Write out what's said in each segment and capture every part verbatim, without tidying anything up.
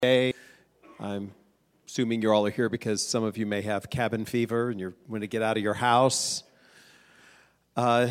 Hey, I'm assuming you all are here because some of you may have cabin fever and you're going to get out of your house. Uh,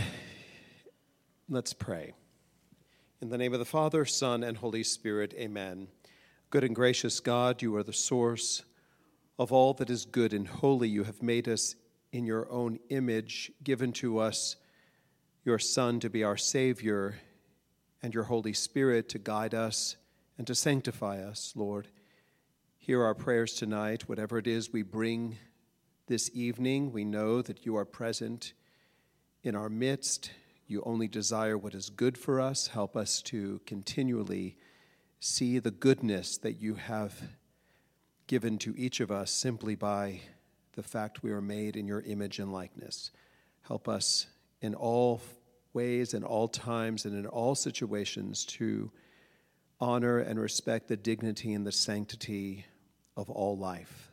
let's pray. In the name of the Father, Son, and Holy Spirit, amen. Good and gracious God, you are the source of all that is good and holy. You have made us in your own image, given to us your Son to be our Savior, and your Holy Spirit to guide us and to sanctify us, Lord. Hear our prayers tonight. Whatever it is we bring this evening, we know that you are present in our midst. You only desire what is good for us. Help us to continually see the goodness that you have given to each of us simply by the fact we are made in your image and likeness. Help us in all ways, in all times, and in all situations to honor and respect the dignity and the sanctity of all life.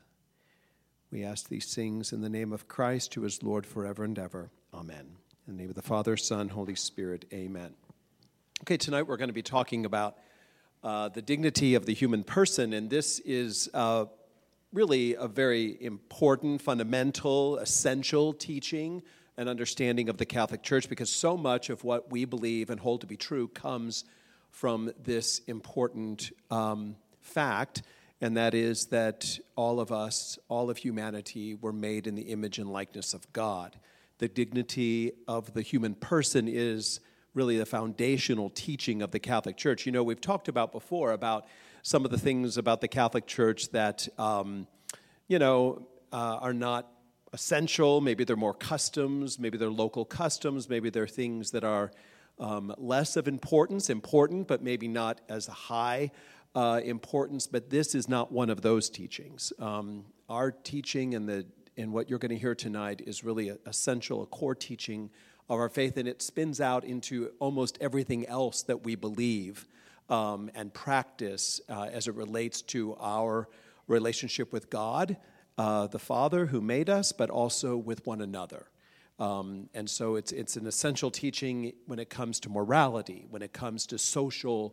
We ask these things in the name of Christ, who is Lord forever and ever. Amen. In the name of the Father, Son, Holy Spirit, amen. Okay, tonight we're going to be talking about uh, the dignity of the human person, and this is uh, really a very important, fundamental, essential teaching and understanding of the Catholic Church, because so much of what we believe and hold to be true comes from this important um, fact, and that is that all of us, all of humanity, were made in the image and likeness of God. The dignity of the human person is really the foundational teaching of the Catholic Church. You know, we've talked about before about some of the things about the Catholic Church that, um, you know, uh, are not essential. Maybe they're more customs, maybe they're local customs, maybe they're things that are um, less of importance, important, but maybe not as a high uh, importance. But this is not one of those teachings. Um, our teaching and the and what you're going to hear tonight is really a, essential, a core teaching of our faith, and it spins out into almost everything else that we believe um, and practice uh, as it relates to our relationship with God, Uh, the Father who made us, but also with one another. Um, and so it's it's an essential teaching when it comes to morality, when it comes to social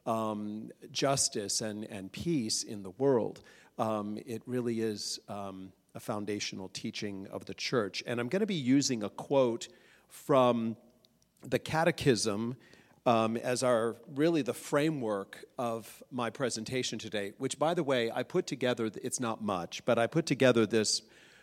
um, justice and, and peace in the world. Um, it really is um, a foundational teaching of the Church. And I'm going to be using a quote from the Catechism Um, as our really the framework of my presentation today, which, by the way, I put together, it's not much, but I put together this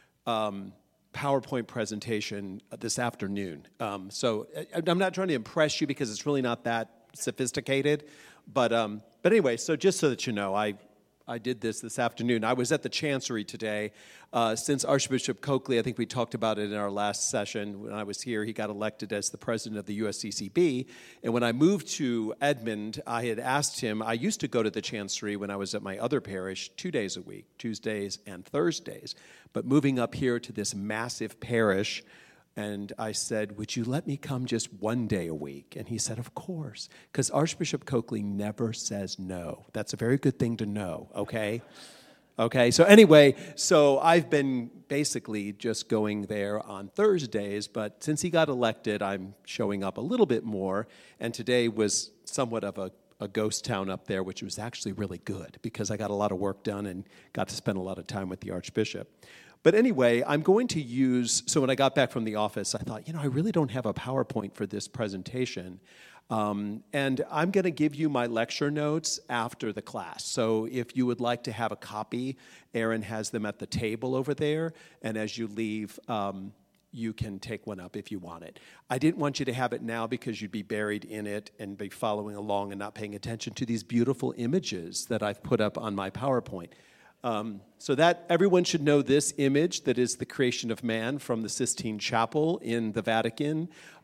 um, PowerPoint presentation this afternoon. Um, so I'm not trying to impress you because it's really not that sophisticated, but um, but anyway, so just so that you know, I I did this this afternoon. I was at the Chancery today. Uh, since Archbishop Coakley, I think we talked about it in our last session when I was here, he got elected as the president of the U S C C B. And when I moved to Edmond, I had asked him, I used to go to the Chancery when I was at my other parish two days a week, Tuesdays and Thursdays. But moving up here to this massive parish, and I said, would you let me come just one day a week? And he said, of course, because Archbishop Coakley never says no. That's a very good thing to know, okay? Okay, so anyway, so I've been basically just going there on Thursdays, but since he got elected, I'm showing up a little bit more, and today was somewhat of a, a ghost town up there, which was actually really good because I got a lot of work done and got to spend a lot of time with the Archbishop. But anyway, I'm going to use, so when I got back from the office, I thought, you know, I really don't have a PowerPoint for this presentation. Um, and I'm going to give you my lecture notes after the class. So if you would like to have a copy, Aaron has them at the table over there. And as you leave, um, you can take one up if you want it. I didn't want you to have it now because you'd be buried in it and be following along and not paying attention to these beautiful images that I've put up on my PowerPoint. Um, so that everyone should know this image that is the creation of man from the Sistine Chapel in the Vatican,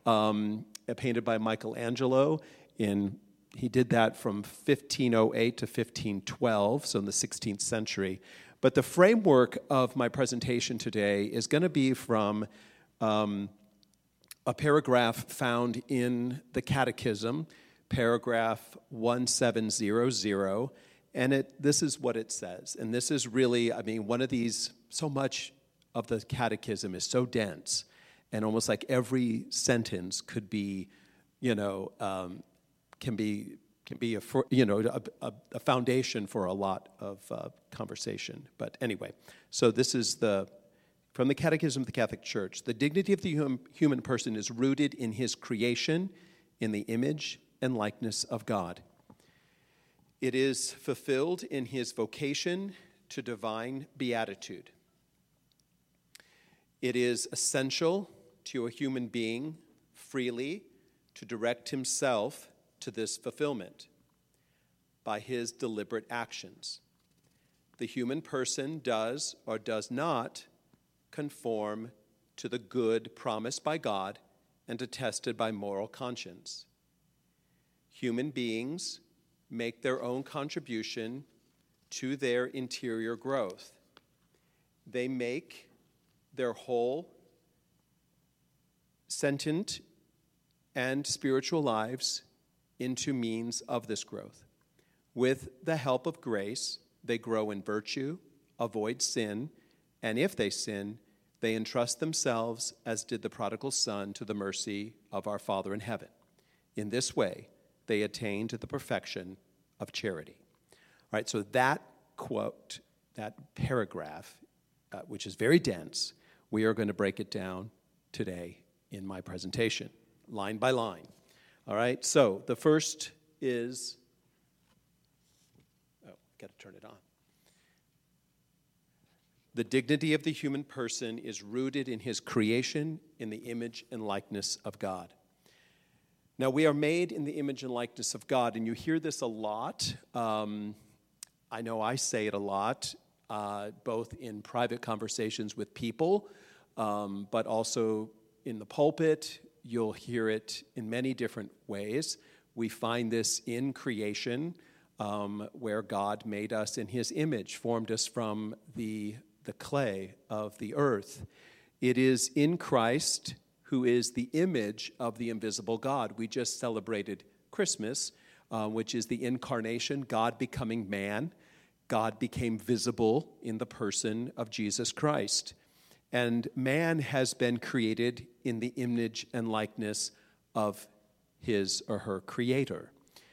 um, painted by Michelangelo. In he did that from fifteen oh eight to fifteen twelve, so in the sixteenth century. But the framework of my presentation today is going to be from um, a paragraph found in the Catechism, paragraph seventeen hundred. And it, this is what it says. And this is really, I mean, one of these, so much of the Catechism is so dense, and almost like every sentence could be, you know, um, can be can be a, for, you know, a, a, a foundation for a lot of uh, conversation. But anyway, so this is the, from the Catechism of the Catholic Church. The dignity of the hum, human person is rooted in his creation in the image and likeness of God. It is fulfilled in his vocation to divine beatitude. It is essential to a human being freely to direct himself to this fulfillment by his deliberate actions. The human person does or does not conform to the good promised by God and attested by moral conscience. Human beings make their own contribution to their interior growth. They make their whole sentient and spiritual lives into means of this growth. With the help of grace, they grow in virtue, avoid sin, and if they sin, they entrust themselves, as did the prodigal son, to the mercy of our Father in heaven. In this way, they attain to the perfection of charity. All right, so that quote, that paragraph, uh, which is very dense, we are going to break it down today in my presentation, line by line. All right, so the first is, oh, got to turn it on. The dignity of the human person is rooted in his creation in the image and likeness of God. Now, we are made in the image and likeness of God, and you hear this a lot. Um, I know I say it a lot, uh, both in private conversations with people, um, but also in the pulpit. You'll hear it in many different ways. We find this in creation, um, where God made us in his image, formed us from the, the clay of the earth. It is in Christ, who is the image of the invisible God. We just celebrated Christmas, uh, which is the incarnation, God becoming man. God became visible in the person of Jesus Christ. And man has been created in the image and likeness of his or her creator.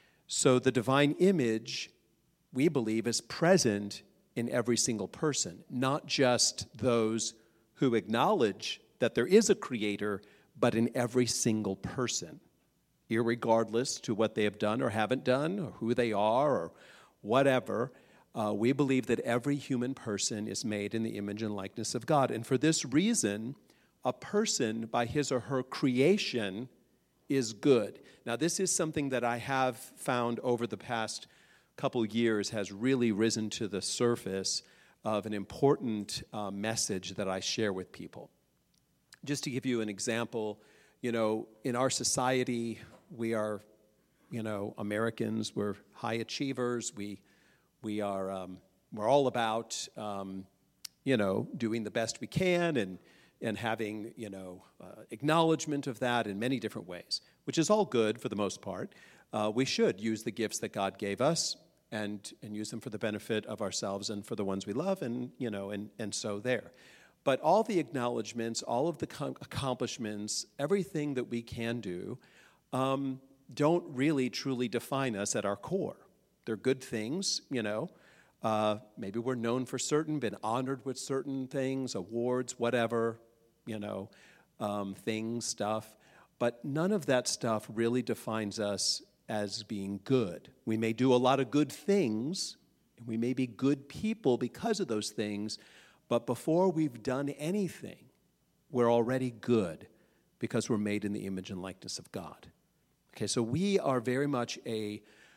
So the divine image, we believe, is present in every single person, not just those who acknowledge that there is a creator, but in every single person, irregardless to what they have done or haven't done, or who they are, or whatever. Uh, we believe that every human person is made in the image and likeness of God. And for this reason, a person, by his or her creation, is good. Now, this is something that I have found over the past couple years has really risen to the surface of an important uh, message that I share with people. Just to give you an example, you know, in our society, we are, you know, Americans, we're high achievers, we We are, um, we're all about, um, you know, doing the best we can and and having, you know, uh, acknowledgement of that in many different ways, which is all good for the most part. Uh, we should use the gifts that God gave us and and use them for the benefit of ourselves and for the ones we love, and you know, and and so there. But all the acknowledgments, all of the com- accomplishments, everything that we can do, um, don't really truly define us at our core. They're good things, you know. Uh, maybe we're known for certain, been honored with certain things, awards, whatever, you know, um, things, stuff. But none of that stuff really defines us as being good. We may do a lot of good things, and we may be good people because of those things, but before we've done anything, we're already good because we're made in the image and likeness of God. Okay, so we are very much a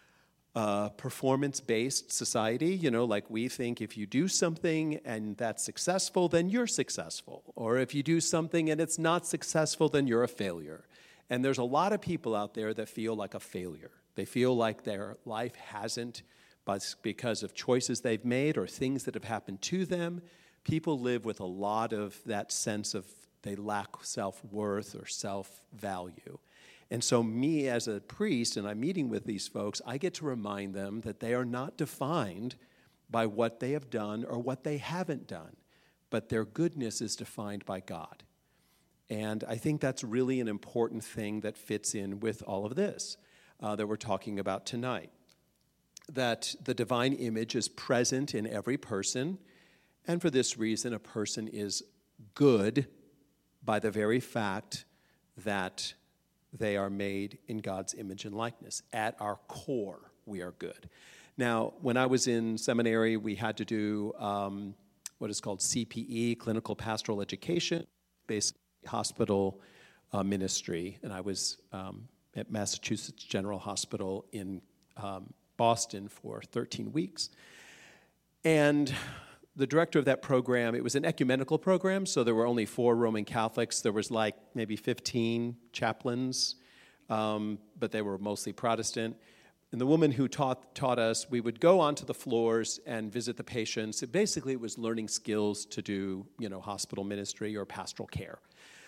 Uh, performance-based society, you know, like we think if you do something and that's successful, then you're successful. Or if you do something and it's not successful, then you're a failure. And there's a lot of people out there that feel like a failure. They feel like their life hasn't, but because of choices they've made or things that have happened to them. People live with a lot of that sense of they lack self-worth or self-value. And so me as a priest, and I'm meeting with these folks, I get to remind them that they are not defined by what they have done or what they haven't done, but their goodness is defined by God. And I think that's really an important thing that fits in with all of this. uh, that we're talking about tonight. That the divine image is present in every person, and for this reason, a person is good by the very fact that they are made in God's image and likeness. At our core, we are good. Now, when I was in seminary, we had to do um, what is called C P E, Clinical Pastoral Education, basically hospital uh, ministry, and I was um, at Massachusetts General Hospital in um, Boston for thirteen weeks. And the director of that program, it was an ecumenical program, so there were only four Roman Catholics. There was like maybe fifteen chaplains, um, but they were mostly Protestant. And the woman who taught taught us, we would go onto the floors and visit the patients. It basically, it was learning skills to do, you know, hospital ministry or pastoral care,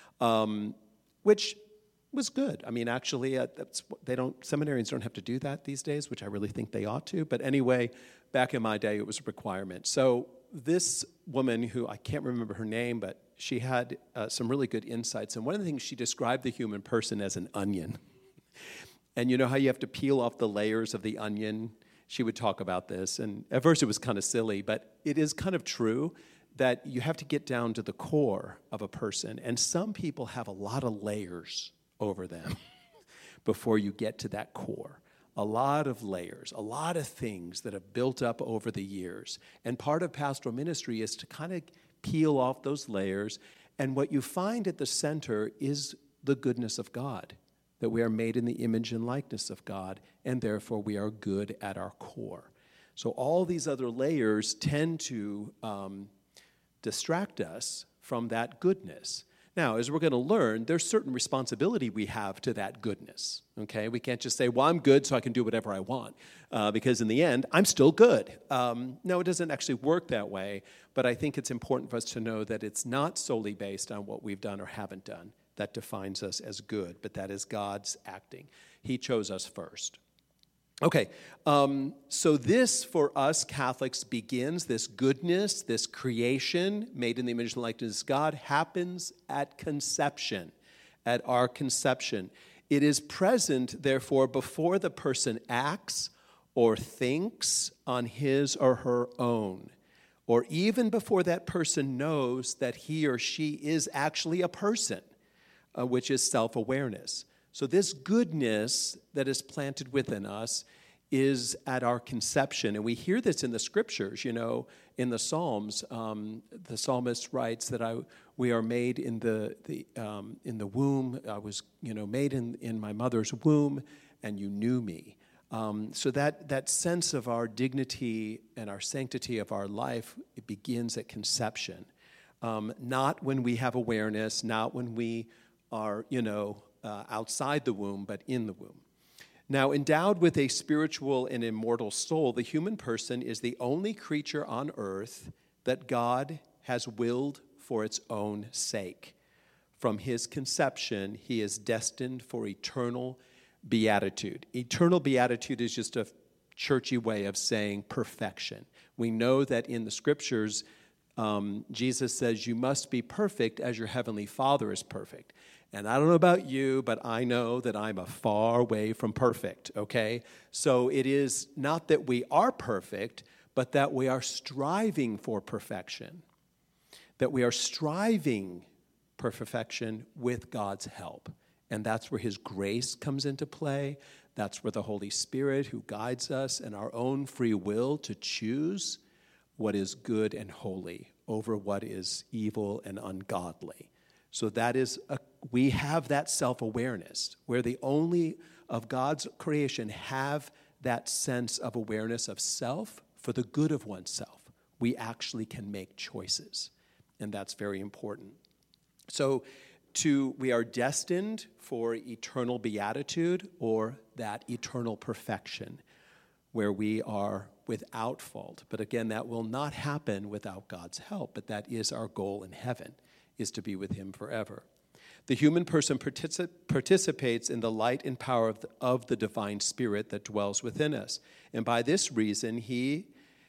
um, which was good. I mean, actually, uh, that's, they don't, seminarians don't have to do that these days, which I really think they ought to. But anyway, back in my day, it was a requirement. So this woman, who I can't remember her name, but she had uh, some really good insights. And one of the things, she described the human person as an onion. And you know how you have to peel off the layers of the onion? She would talk about this. And at first it was kind of silly, but it is kind of true that you have to get down to the core of a person. And some people have a lot of layers over them before you get to that core. A lot of layers, a lot of things that have built up over the years. And part of pastoral ministry is to kind of peel off those layers. And what you find at the center is the goodness of God, that we are made in the image and likeness of God, and therefore we are good at our core. So all these other layers tend to um, distract us from that goodness. Now, as we're going to learn, there's certain responsibility we have to that goodness, okay? We can't just say, well, I'm good, so I can do whatever I want, uh, because in the end, I'm still good. Um, no, it doesn't actually work that way, but I think it's important for us to know that it's not solely based on what we've done or haven't done that defines us as good, but that is God's acting. He chose us first. Okay, um, so this for us Catholics begins, this goodness, this creation made in the image and likeness of God happens at conception, at our conception. It is present, therefore, before the person acts or thinks on his or her own, or even before that person knows that he or she is actually a person, uh, which is self-awareness. So this goodness that is planted within us is at our conception. And we hear this in the scriptures, you know, in the Psalms. Um, the psalmist writes that I we are made in the, the um, in the womb. I was, you know, made in, in my mother's womb, and you knew me. Um, so that, that sense of our dignity and our sanctity of our life, it begins at conception. Um, not when we have awareness, not when we are, you know, uh, outside the womb, but in the womb. Now, endowed with a spiritual and immortal soul, the human person is the only creature on earth that God has willed for its own sake. From his conception, he is destined for eternal beatitude. Eternal beatitude is just a churchy way of saying perfection. We know that in the scriptures, um, Jesus says, you must be perfect as your heavenly Father is perfect. And I don't know about you, but I know that I'm a far way from perfect, okay? So it is not that we are perfect, but that we are striving for perfection. That we are striving for perfection with God's help. And that's where his grace comes into play. That's where the Holy Spirit, who guides us, and our own free will to choose what is good and holy over what is evil and ungodly. So that is, a, we have that self-awareness. We're the only of God's creation have that sense of awareness of self for the good of oneself. We actually can make choices, and that's very important. So to, we are destined for eternal beatitude, or that eternal perfection where we are without fault. But again, that will not happen without God's help, but that is our goal in heaven, is to be with him forever. The human person particip- participates in the light and power of the, of the divine spirit that dwells within us. And by this reason, he,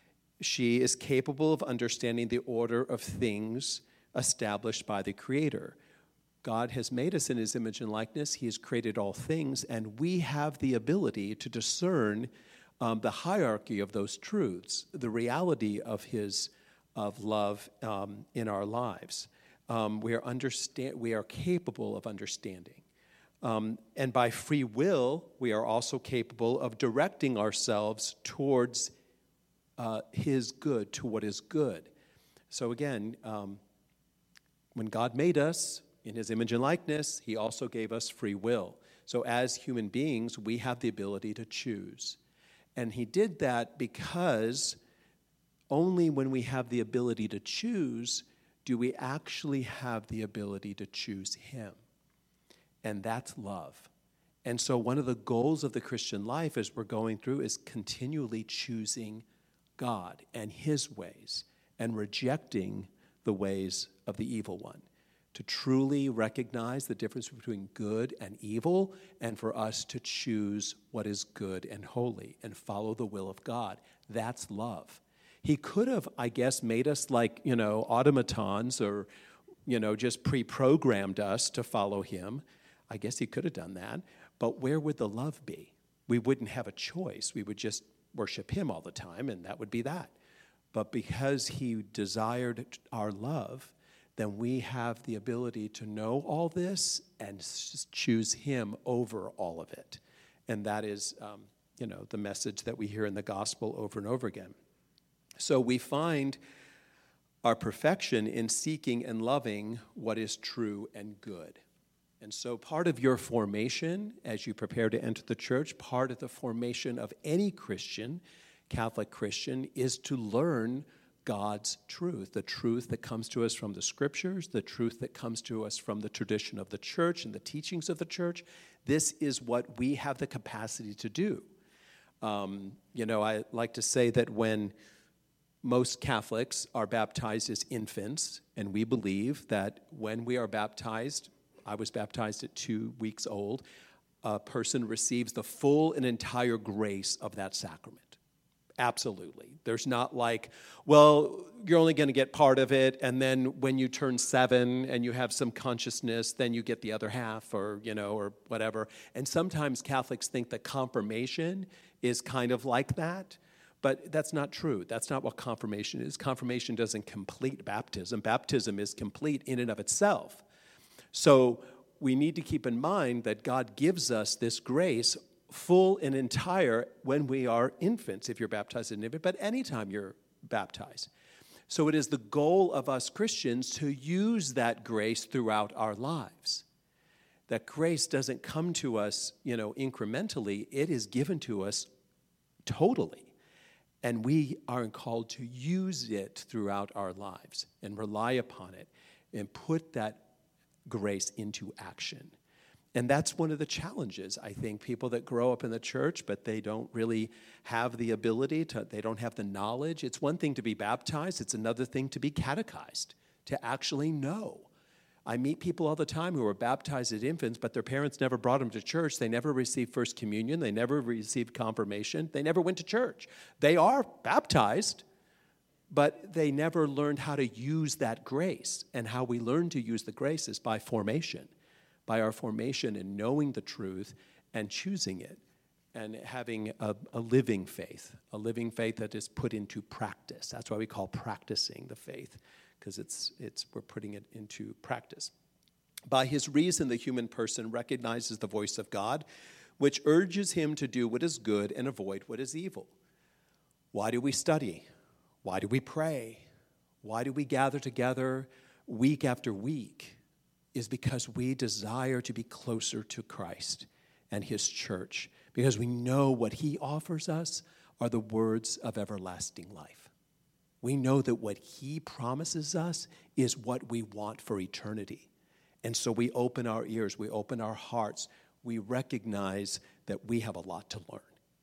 she is capable of understanding the order of things established by the Creator. God has made us in his image and likeness. He has created all things, and we have the ability to discern um, the hierarchy of those truths, the reality of his of love um, in our lives. Um, we are understand we are capable of understanding. Um, and by free will, we are also capable of directing ourselves towards uh, his good, to what is good. So again, um, when God made us in his image and likeness, he also gave us free will. So as human beings, we have the ability to choose. And he did that because only when we have the ability to choose do we actually have the ability to choose him. And that's love. And so one of the goals of the Christian life as we're going through is continually choosing God and his ways and rejecting the ways of the evil one. To truly recognize the difference between good and evil, and for us to choose what is good and holy and follow the will of God. That's love. He could have, I guess, made us like, you know, automatons or, you know, just pre-programmed us to follow him. I guess he could have done that. But where would the love be? We wouldn't have a choice. We would just worship him all the time, and that would be that. But because he desired our love, then we have the ability to know all this and choose him over all of it. And that is, um, you know, the message that we hear in the gospel over and over again. So we find our perfection in seeking and loving what is true and good. And so part of your formation as you prepare to enter the church, part of the formation of any Christian, Catholic Christian, is to learn God's truth, the truth that comes to us from the scriptures, the truth that comes to us from the tradition of the church and the teachings of the church. This is what we have the capacity to do. Um, you know, I like to say that when most Catholics are baptized as infants, and we believe that when we are baptized, I was baptized at two weeks old, a person receives the full and entire grace of that sacrament. Absolutely. There's not like, well, you're only going to get part of it, and then when you turn seven and you have some consciousness, then you get the other half, or, you know, or whatever. And sometimes Catholics think that confirmation is kind of like that, but that's not true. That's not what confirmation is. Confirmation doesn't complete baptism. Baptism is complete in and of itself. So we need to keep in mind that God gives us this grace full and entire when we are infants, if you're baptized as an infant, but anytime you're baptized. So it is the goal of us Christians to use that grace throughout our lives. That grace doesn't come to us, you know, incrementally. It is given to us totally. And we are called to use it throughout our lives and rely upon it and put that grace into action. And that's one of the challenges, I think, people that grow up in the church, but they don't really have the ability to, they don't have the knowledge. It's one thing to be baptized. It's another thing to be catechized, to actually know. I meet people all the time who are baptized as infants, but their parents never brought them to church. They never received First Communion. They never received confirmation. They never went to church. They are baptized, but they never learned how to use that grace. And how we learn to use the grace is by formation. By our formation in knowing the truth and choosing it and having a, a living faith, a living faith that is put into practice. That's why we call practicing the faith, because it's it's we're putting it into practice. By his reason, the human person recognizes the voice of God, which urges him to do what is good and avoid what is evil. Why do we study? Why do we pray? Why do we gather together week after week? Is because we desire to be closer to Christ and his church, because we know what he offers us are the words of everlasting life. We know that what he promises us is what we want for eternity. And so we open our ears, we open our hearts, we recognize that we have a lot to learn.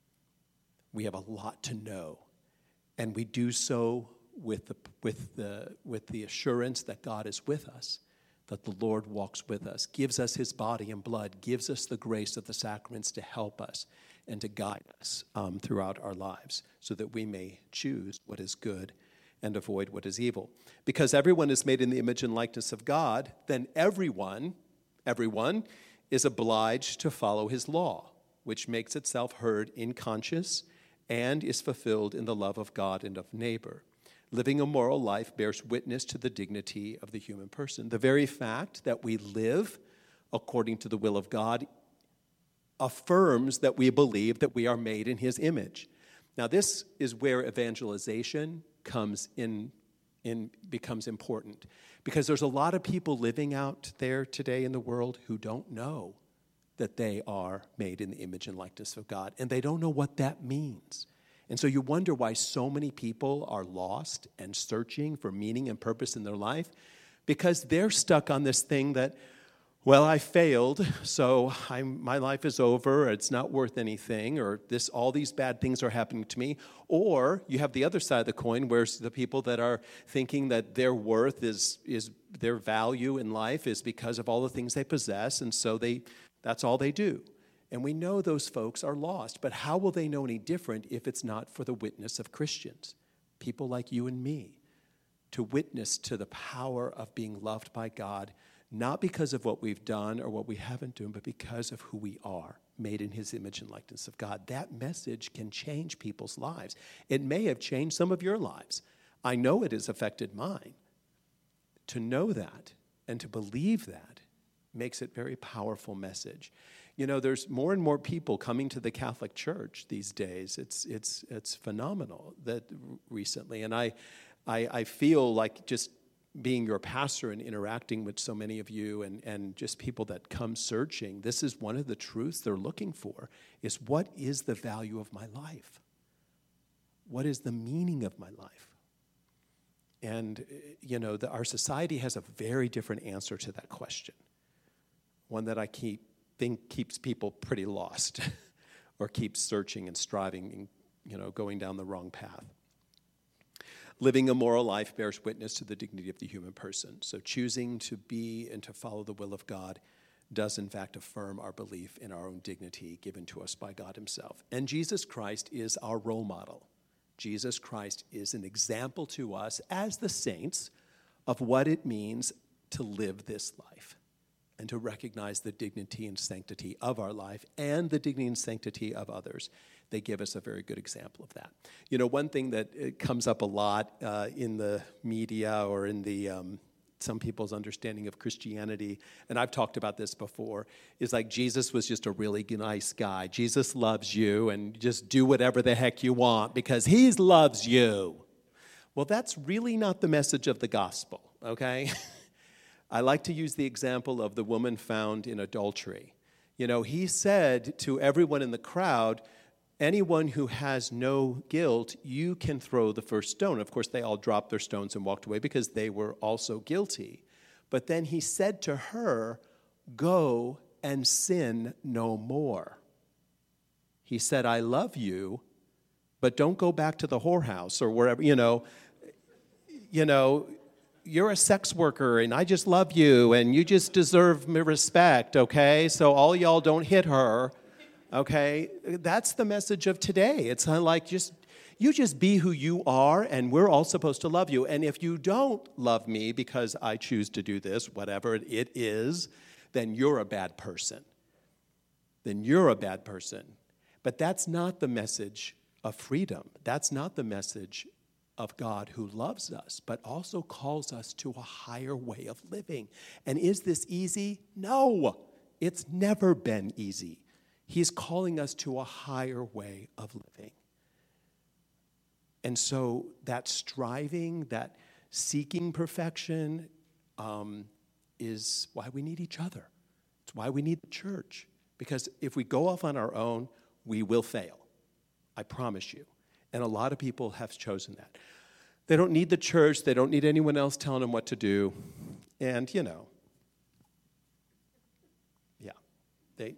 We have a lot to know. And we do so with the, with the, with the assurance that God is with us, that the Lord walks with us, gives us his body and blood, gives us the grace of the sacraments to help us and to guide us um, throughout our lives so that we may choose what is good and avoid what is evil. Because everyone is made in the image and likeness of God, then everyone, Everyone is obliged to follow his law, which makes itself heard in conscience and is fulfilled in the love of God and of neighbor. Living a moral life bears witness to the dignity of the human person. The very fact that we live according to the will of God affirms that we believe that we are made in his image. Now, this is where evangelization comes in, in becomes important, because there's a lot of people living out there today in the world who don't know that they are made in the image and likeness of God, and they don't know what that means. And so you wonder why so many people are lost and searching for meaning and purpose in their life, because they're stuck on this thing that, well, I failed, so I'm, my life is over, or it's not worth anything, or this, all these bad things are happening to me. Or you have the other side of the coin, where the people that are thinking that their worth is, is their value in life is because of all the things they possess, and so they that's all they do. And we know those folks are lost, but how will they know any different if it's not for the witness of Christians, people like you and me, to witness to the power of being loved by God, not because of what we've done or what we haven't done, but because of who we are, made in his image and likeness of God. That message can change people's lives. It may have changed some of your lives. I know it has affected mine. To know that and to believe that makes it a very powerful message. You know, there's more and more people coming to the Catholic Church these days. It's it's it's phenomenal that recently, and I, I, I feel like just being your pastor and interacting with so many of you and, and just people that come searching, this is one of the truths they're looking for, is what is the value of my life? What is the meaning of my life? And, you know, the, our society has a very different answer to that question, one that I keep think keeps people pretty lost or keeps searching and striving and, you know, going down the wrong path. Living a moral life bears witness to the dignity of the human person. So choosing to be and to follow the will of God does, in fact, affirm our belief in our own dignity given to us by God himself. And Jesus Christ is our role model. Jesus Christ is an example to us as the saints of what it means to live this life and to recognize the dignity and sanctity of our life and the dignity and sanctity of others. They give us a very good example of that. You know, one thing that uh, comes up a lot uh, in the media or in the um, some people's understanding of Christianity, and I've talked about this before, is like Jesus was just a really nice guy. Jesus loves you, and just do whatever the heck you want because he loves you. Well, that's really not the message of the gospel, okay? I like to use the example of the woman found in adultery. You know, he said to everyone in the crowd, anyone who has no guilt, you can throw the first stone. Of course, they all dropped their stones and walked away because they were also guilty. But then he said to her, go and sin no more. He said, I love you, but don't go back to the whorehouse or wherever, you know, you know, you're a sex worker and I just love you and you just deserve respect, okay? So all y'all don't hit her. Okay, that's the message of today. It's kind of like just you just be who you are, and we're all supposed to love you. And if you don't love me because I choose to do this, whatever it is, then you're a bad person. Then you're a bad person. But that's not the message of freedom. That's not the message of God who loves us, but also calls us to a higher way of living. And is this easy? No, it's never been easy. He's calling us to a higher way of living. And so that striving, that seeking perfection um, is why we need each other. It's why we need the church. Because if we go off on our own, we will fail. I promise you. And a lot of people have chosen that. They don't need the church. They don't need anyone else telling them what to do. And, you know, yeah, they...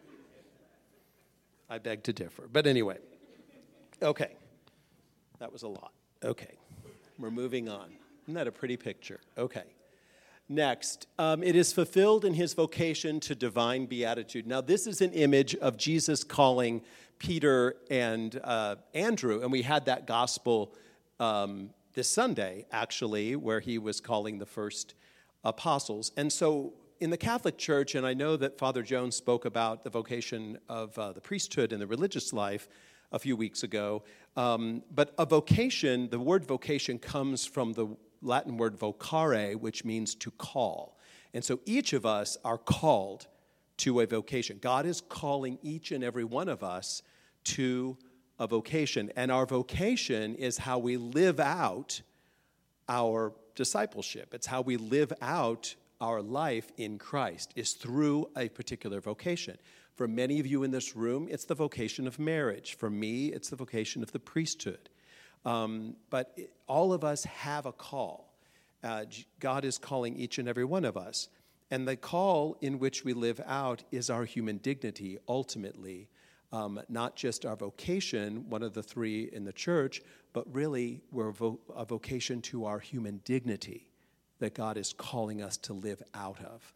I beg to differ. But anyway, okay. That was a lot. Okay. We're moving on. Isn't that a pretty picture? Okay. Next, um, it is fulfilled in his vocation to divine beatitude. Now, this is an image of Jesus calling Peter and uh, Andrew, and we had that gospel um, this Sunday, actually, where he was calling the first apostles. And so in the Catholic Church, and I know that Father Jones spoke about the vocation of uh, the priesthood and the religious life a few weeks ago, um, but a vocation, the word vocation comes from the Latin word vocare, which means to call. And so each of us are called to a vocation. God is calling each and every one of us to a vocation. And our vocation is how we live out our discipleship. It's how we live out our life in Christ, is through a particular vocation. For many of you in this room, it's the vocation of marriage. For me, it's the vocation of the priesthood. Um, but it, all of us have a call. Uh, God is calling each and every one of us. And the call in which we live out is our human dignity, ultimately. Um, not just our vocation, one of the three in the church, but really we're vo- a vocation to our human dignity that God is calling us to live out of.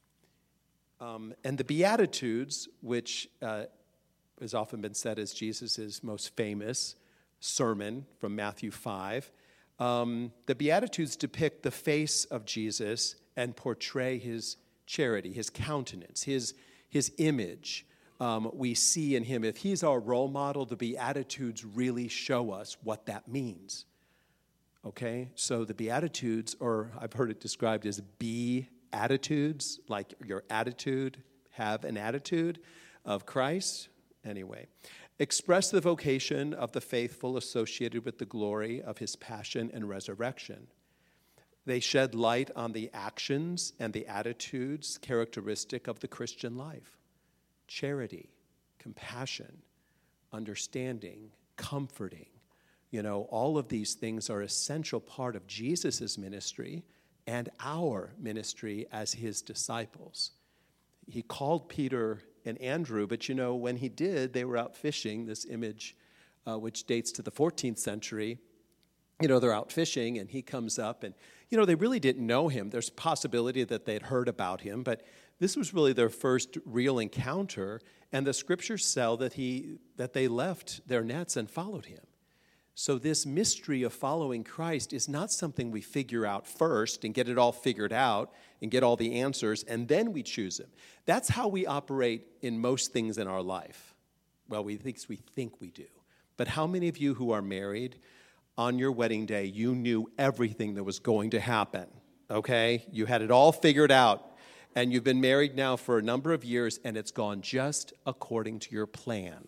Um, and the Beatitudes, which uh, has often been said as Jesus' most famous sermon from Matthew five, um, the Beatitudes depict the face of Jesus and portray his charity, his countenance, his, his image. Um, we see in him, if he's our role model, the Beatitudes really show us what that means. Okay? So the Beatitudes, or I've heard it described as be-attitudes, like your attitude, have an attitude of Christ. Anyway, express the vocation of the faithful associated with the glory of his passion and resurrection. They shed light on the actions and the attitudes characteristic of the Christian life. Charity, compassion, understanding, comforting. You know, all of these things are essential part of Jesus' ministry and our ministry as his disciples. He called Peter and Andrew, but you know, when he did, they were out fishing, this image uh, which dates to the fourteenth century. You know, they're out fishing, and he comes up, and, you know, they really didn't know him. There's a possibility that they'd heard about him, but this was really their first real encounter, and the scriptures tell that he that they left their nets and followed him. So this mystery of following Christ is not something we figure out first and get it all figured out and get all the answers, and then we choose him. That's how we operate in most things in our life. Well, we think we think we do. But how many of you who are married, on your wedding day, you knew everything that was going to happen, okay? You had it all figured out, and you've been married now for a number of years, and it's gone just according to your plan.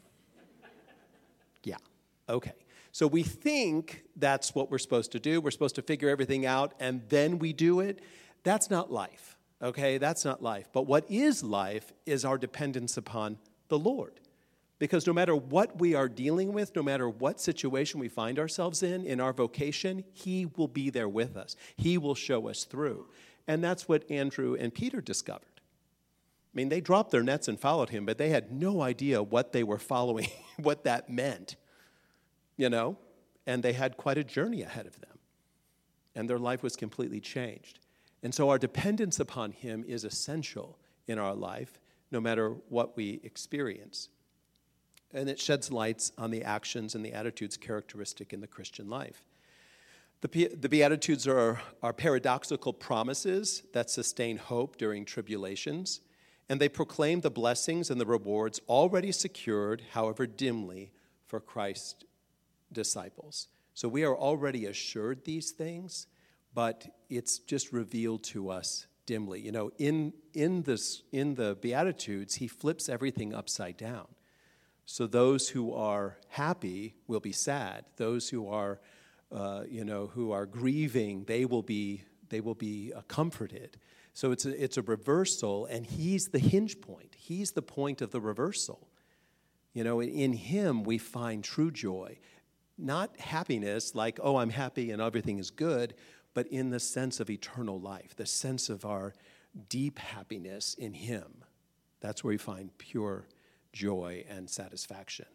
Yeah, okay. So we think that's what we're supposed to do. We're supposed to figure everything out, and then we do it. That's not life, okay? That's not life. But what is life is our dependence upon the Lord. Because no matter what we are dealing with, no matter what situation we find ourselves in, in our vocation, he will be there with us. He will show us through. And that's what Andrew and Peter discovered. I mean, they dropped their nets and followed him, but they had no idea what they were following, what that meant, you know? And they had quite a journey ahead of them. And their life was completely changed. And so our dependence upon him is essential in our life, no matter what we experience. And it sheds lights on the actions and the attitudes characteristic in the Christian life. The, the Beatitudes are, are paradoxical promises that sustain hope during tribulations, and they proclaim the blessings and the rewards already secured, however dimly, for Christ's disciples. So we are already assured these things, but it's just revealed to us dimly. You know, in, in, this, in the Beatitudes, he flips everything upside down. So those who are happy will be sad. Those who are, uh, you know, who are grieving, they will be they will be uh, comforted. So it's a, it's a reversal, and he's the hinge point. He's the point of the reversal. You know, in him we find true joy, not happiness like, oh, I'm happy and everything is good, but in the sense of eternal life, the sense of our deep happiness in him. That's where we find pure joy and satisfaction.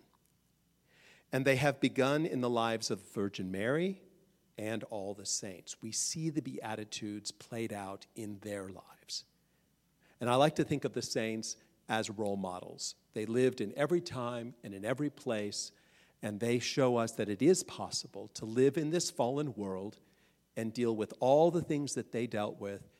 And they have begun in the lives of Virgin Mary and all the saints. We see the Beatitudes played out in their lives. And I like to think of the saints as role models. They lived in every time and in every place, and they show us that it is possible to live in this fallen world and deal with all the things that they dealt with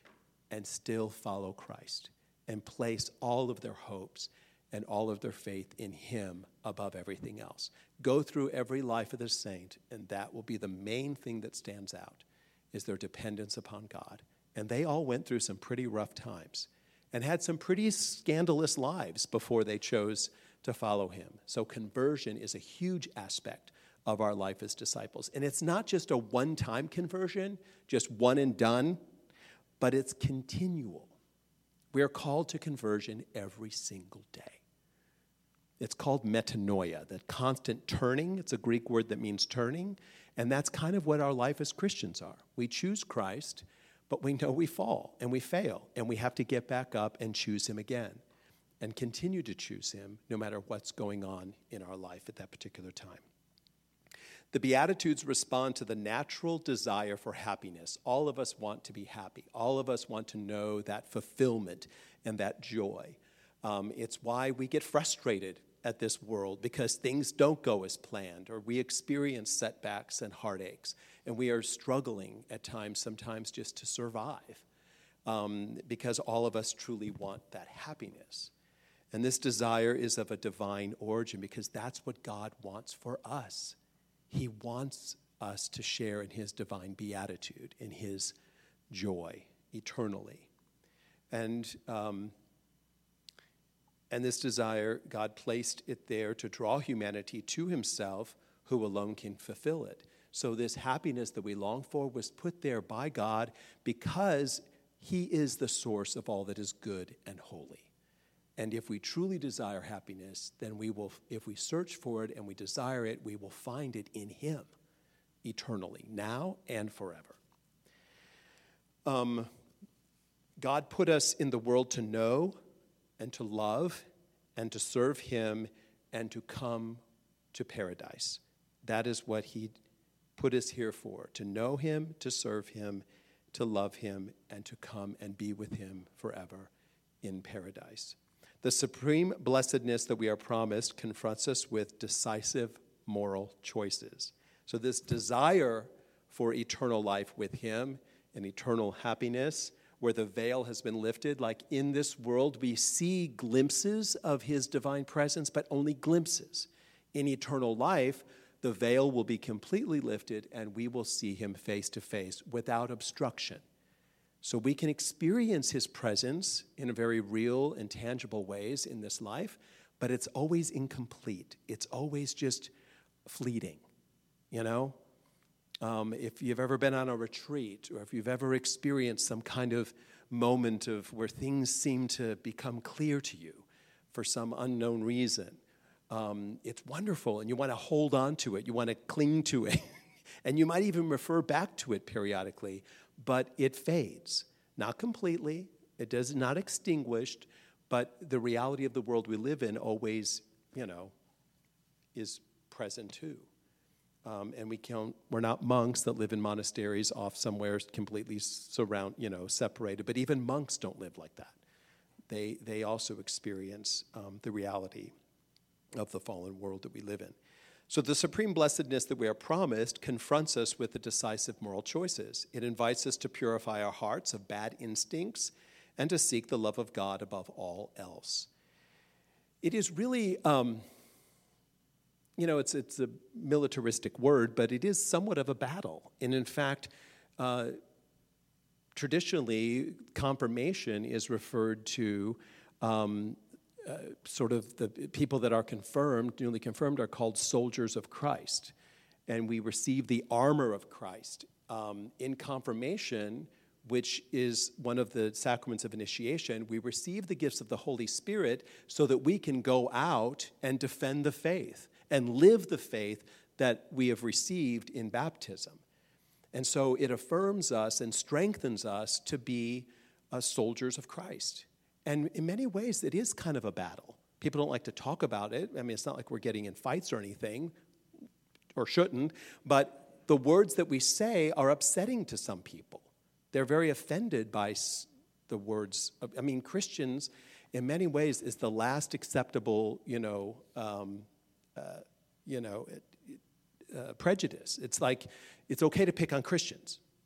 and still follow Christ and place all of their hopes and all of their faith in him above everything else. Go through every life of the saint, and that will be the main thing that stands out, is their dependence upon God. And they all went through some pretty rough times and had some pretty scandalous lives before they chose to follow him. So conversion is a huge aspect of our life as disciples. And it's not just a one-time conversion, just one and done, but it's continual. We are called to conversion every single day. It's called metanoia, that constant turning. It's a Greek word that means turning. And that's kind of what our life as Christians are. We choose Christ, but we know we fall and we fail, and we have to get back up and choose him again and continue to choose him no matter what's going on in our life at that particular time. The Beatitudes respond to the natural desire for happiness. All of us want to be happy. All of us want to know that fulfillment and that joy. Um, it's why we get frustrated at this world, because things don't go as planned, or we experience setbacks and heartaches, and we are struggling at times, sometimes just to survive, um, because all of us truly want that happiness. And this desire is of a divine origin, because that's what God wants for us. He wants us to share in his divine beatitude, in his joy eternally. And um, and this desire, God placed it there to draw humanity to himself, who alone can fulfill it. So this happiness that we long for was put there by God because he is the source of all that is good and holy. And if we truly desire happiness, then we will, if we search for it and we desire it, we will find it in him eternally, now and forever. Um, God put us in the world to know and to love and to serve him and to come to paradise. That is what he put us here for, to know him, to serve him, to love him, and to come and be with him forever in paradise. The supreme blessedness that we are promised confronts us with decisive moral choices. So this desire for eternal life with him and eternal happiness, where the veil has been lifted, like in this world we see glimpses of his divine presence, but only glimpses. In eternal life, the veil will be completely lifted and we will see him face to face without obstruction. So we can experience his presence in very real and tangible ways in this life, but it's always incomplete. It's always just fleeting, you know? Um, if you've ever been on a retreat, or if you've ever experienced some kind of moment of where things seem to become clear to you for some unknown reason, um, it's wonderful, and you want to hold on to it. You want to cling to it, and you might even refer back to it periodically, but it fades. Not completely. It does not extinguished, but the reality of the world we live in always, you know, is present too. Um, and we can't, we're not monks that live in monasteries off somewhere completely surround, you know, separated. But even monks don't live like that. They they also experience um, the reality of the fallen world that we live in. So the supreme blessedness that we are promised confronts us with the decisive moral choices. It invites us to purify our hearts of bad instincts and to seek the love of God above all else. It is really... Um, You know, it's it's a militaristic word, but it is somewhat of a battle. And in fact, uh, traditionally, confirmation is referred to um, uh, sort of the people that are confirmed, newly confirmed, are called soldiers of Christ. And we receive the armor of Christ um, in confirmation, which is one of the sacraments of initiation. We receive the gifts of the Holy Spirit so that we can go out and defend the faith and live the faith that we have received in baptism. And so it affirms us and strengthens us to be uh, soldiers of Christ. And in many ways, it is kind of a battle. People don't like to talk about it. I mean, it's not like we're getting in fights or anything, or shouldn't, but the words that we say are upsetting to some people. They're very offended by the words of, I mean, Christians, in many ways, is the last acceptable, you know, um, Uh, you know, it, it, uh, prejudice. It's like, it's okay to pick on Christians.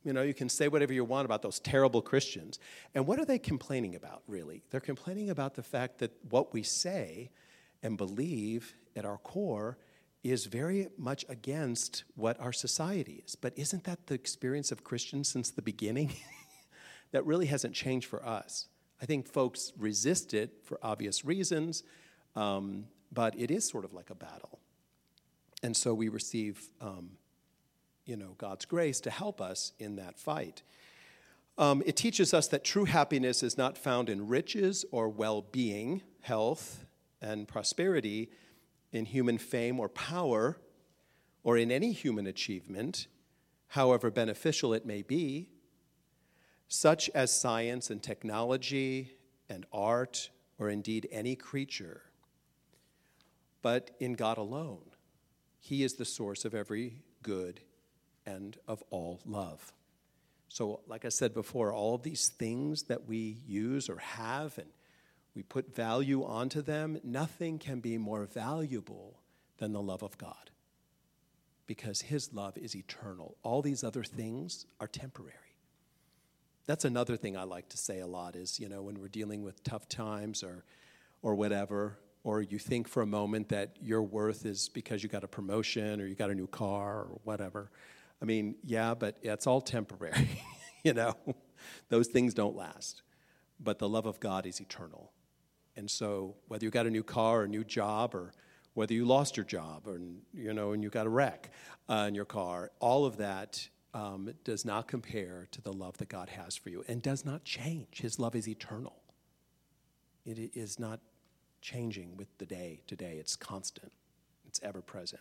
You know, you can say whatever you want about those terrible Christians. And what are they complaining about, really? They're complaining about the fact that what we say and believe at our core is very much against what our society is. But isn't that the experience of Christians since the beginning? That really hasn't changed for us. I think folks resist it for obvious reasons, um, but it is sort of like a battle. And so we receive, um, you know, God's grace to help us in that fight. Um, it teaches us that true happiness is not found in riches or well-being, health, and prosperity, in human fame or power, or in any human achievement, however beneficial it may be, such as science and technology and art, or indeed any creature, but in God alone. He is the source of every good and of all love. So, like I said before, all of these things that we use or have and we put value onto them, nothing can be more valuable than the love of God, because his love is eternal. All these other things are temporary. That's another thing I like to say a lot is, you know, when we're dealing with tough times or or whatever, or you think for a moment that your worth is because you got a promotion or you got a new car or whatever. I mean, yeah, but it's all temporary, you know. Those things don't last. But the love of God is eternal. And so whether you got a new car or a new job, or whether you lost your job, or, you know, and you got a wreck uh, in your car, all of that um, does not compare to the love that God has for you and does not change. His love is eternal. It is not changing with the day to day. It's constant. It's ever present.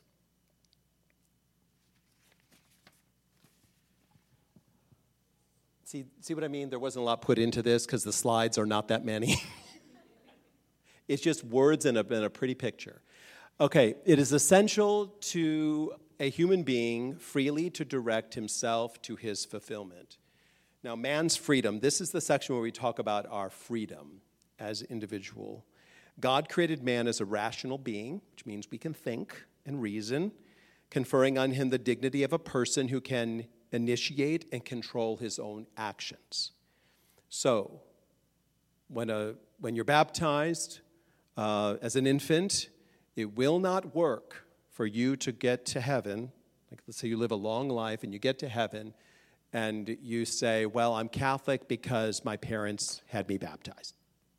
See, see what I mean? There wasn't a lot put into this because the slides are not that many. It's just words and a, and a pretty picture. Okay, it is essential to a human being freely to direct himself to his fulfillment. Now, man's freedom, this is the section where we talk about our freedom as individual. God created man as a rational being, which means we can think and reason, conferring on him the dignity of a person who can initiate and control his own actions. So, when a when you're baptized uh, as an infant, it will not work for you to get to heaven. Like, let's say you live a long life and you get to heaven, and you say, "Well, I'm Catholic because my parents had me baptized."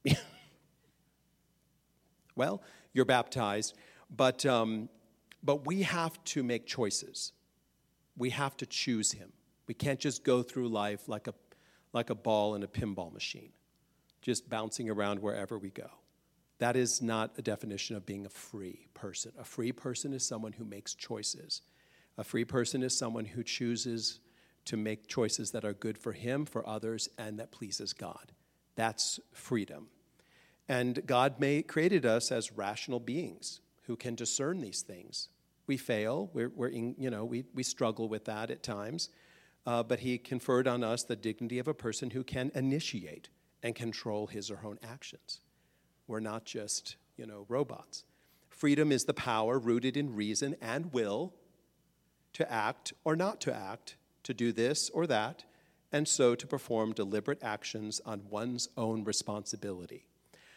Well, you're baptized, but um, but we have to make choices. We have to choose him. We can't just go through life like a like a ball in a pinball machine, just bouncing around wherever we go. That is not a definition of being a free person. A free person is someone who makes choices. A free person is someone who chooses to make choices that are good for him, for others, and that pleases God. That's freedom. And God made, created us as rational beings who can discern these things. We fail. We're, we're in, you know, we, we struggle with that at times. Uh, but he conferred on us the dignity of a person who can initiate and control his or her own actions. We're not just, you know, robots. Freedom is the power rooted in reason and will to act or not to act, to do this or that, and so to perform deliberate actions on one's own responsibility.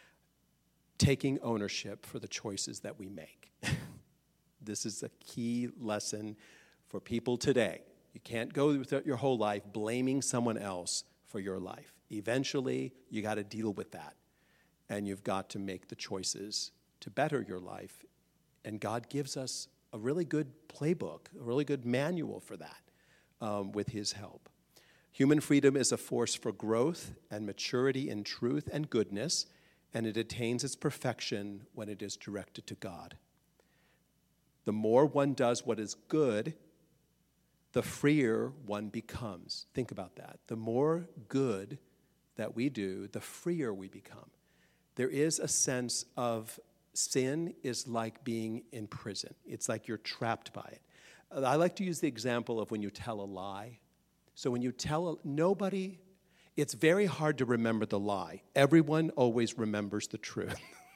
Taking ownership for the choices that we make. This is a key lesson for people today. You can't go through your whole life blaming someone else for your life. Eventually, you got to deal with that. And you've got to make the choices to better your life. And God gives us a really good playbook, a really good manual for that um, with his help. Human freedom is a force for growth and maturity in truth and goodness, and it attains its perfection when it is directed to God. The more one does what is good, the freer one becomes. Think about that. The more good that we do, the freer we become. There is a sense of sin is like being in prison. It's like you're trapped by it. I like to use the example of when you tell a lie. So when you tell a, nobody, it's very hard to remember the lie. Everyone always remembers the truth.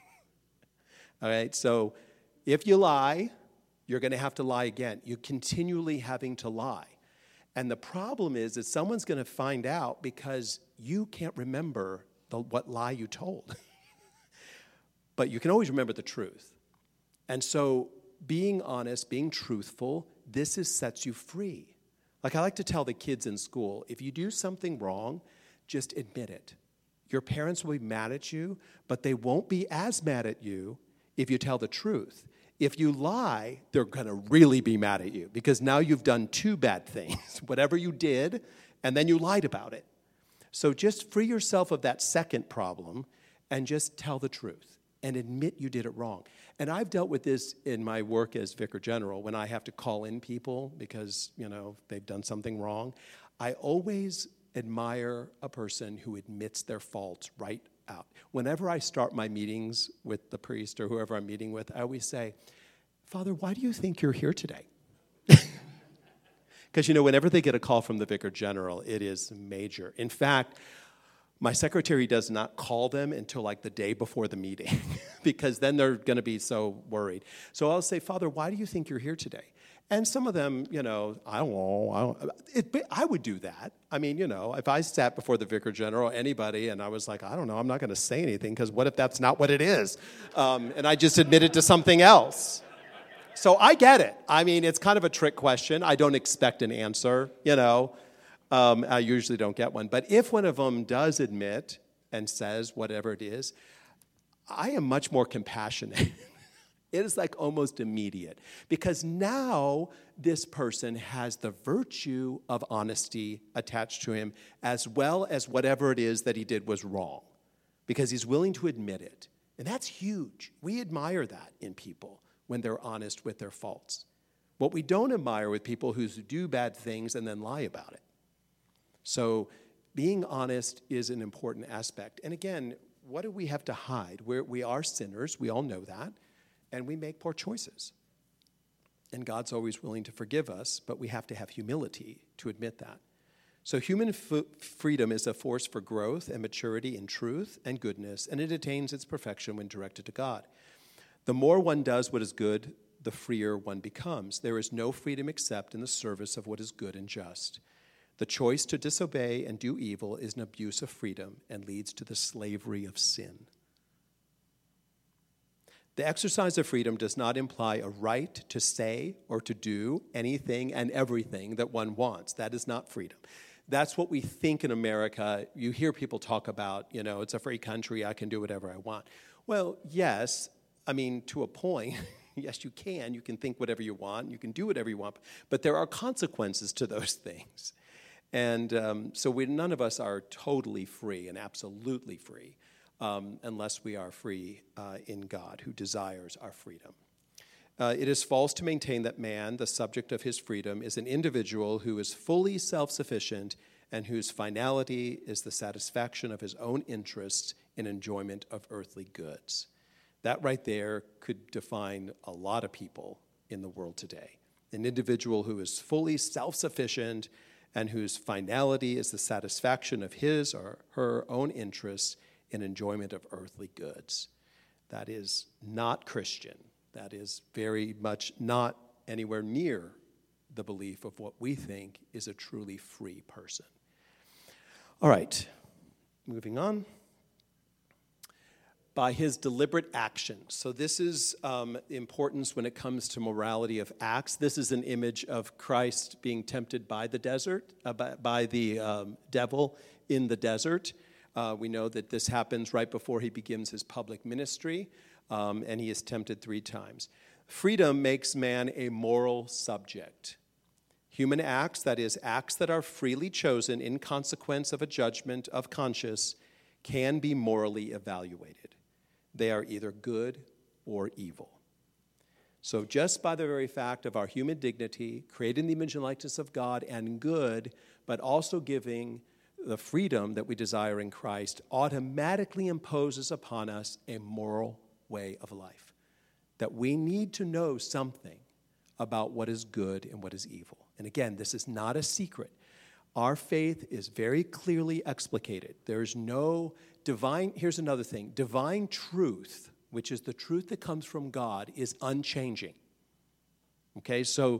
All right, so if you lie, you're going to have to lie again. You're continually having to lie. And the problem is that someone's going to find out because you can't remember the, what lie you told. But you can always remember the truth. And so being honest, being truthful, this is sets you free. Like I like to tell the kids in school, if you do something wrong, just admit it. Your parents will be mad at you, but they won't be as mad at you if you tell the truth. If you lie, they're going to really be mad at you because now you've done two bad things, whatever you did, and then you lied about it. So just free yourself of that second problem and just tell the truth and admit you did it wrong. And I've dealt with this in my work as Vicar General when I have to call in people because, you know, they've done something wrong. I always admire a person who admits their faults right out. Whenever I start my meetings with the priest or whoever I'm meeting with, I always say, Father, why do you think you're here today? Because, you know, whenever they get a call from the Vicar General, it is major. In fact, my secretary does not call them until like the day before the meeting because then they're going to be so worried. So I'll say, Father, why do you think you're here today? And some of them, you know, I don't know. I, don't, it, I would do that. I mean, you know, if I sat before the Vicar General, anybody, and I was like, I don't know, I'm not going to say anything because what if that's not what it is? Um, and I just admitted to something else. So I get it. I mean, it's kind of a trick question. I don't expect an answer, you know. Um, I usually don't get one. But if one of them does admit and says whatever it is, I am much more compassionate. It is like almost immediate because now this person has the virtue of honesty attached to him as well as whatever it is that he did was wrong because he's willing to admit it. And that's huge. We admire that in people when they're honest with their faults. What we don't admire with people who do bad things and then lie about it. So being honest is an important aspect. And again, what do we have to hide? We're, we are sinners. We all know that. And we make poor choices. And God's always willing to forgive us, but we have to have humility to admit that. So human f- freedom is a force for growth and maturity in truth and goodness, and it attains its perfection when directed to God. The more one does what is good, the freer one becomes. There is no freedom except in the service of what is good and just. The choice to disobey and do evil is an abuse of freedom and leads to the slavery of sin. The exercise of freedom does not imply a right to say or to do anything and everything that one wants. That is not freedom. That's what we think in America. You hear people talk about, you know, it's a free country, I can do whatever I want. Well, yes, I mean, to a point, yes, you can. You can think whatever you want. You can do whatever you want. But there are consequences to those things. And um, so we, none of us are totally free and absolutely free. Um, unless we are free uh, in God, who desires our freedom. Uh, it is false to maintain that man, the subject of his freedom, is an individual who is fully self-sufficient and whose finality is the satisfaction of his own interests in enjoyment of earthly goods. That right there could define a lot of people in the world today. An individual who is fully self-sufficient and whose finality is the satisfaction of his or her own interests in enjoyment of earthly goods. That is not Christian. That is very much not anywhere near the belief of what we think is a truly free person. All right, moving on. By his deliberate action. So this is um, importance when it comes to morality of acts. This is an image of Christ being tempted by the desert, uh, by, by the um, devil in the desert. Uh, we know that this happens right before he begins his public ministry, um, and he is tempted three times. Freedom makes man a moral subject. Human acts, that is, acts that are freely chosen in consequence of a judgment of conscience, can be morally evaluated. They are either good or evil. So just by the very fact of our human dignity, created in the image and likeness of God, and good, but also giving the freedom that we desire in Christ automatically imposes upon us a moral way of life. That we need to know something about what is good and what is evil. And again, this is not a secret. Our faith is very clearly explicated. There's no divine, here's another thing, divine truth, which is the truth that comes from God, is unchanging. Okay, so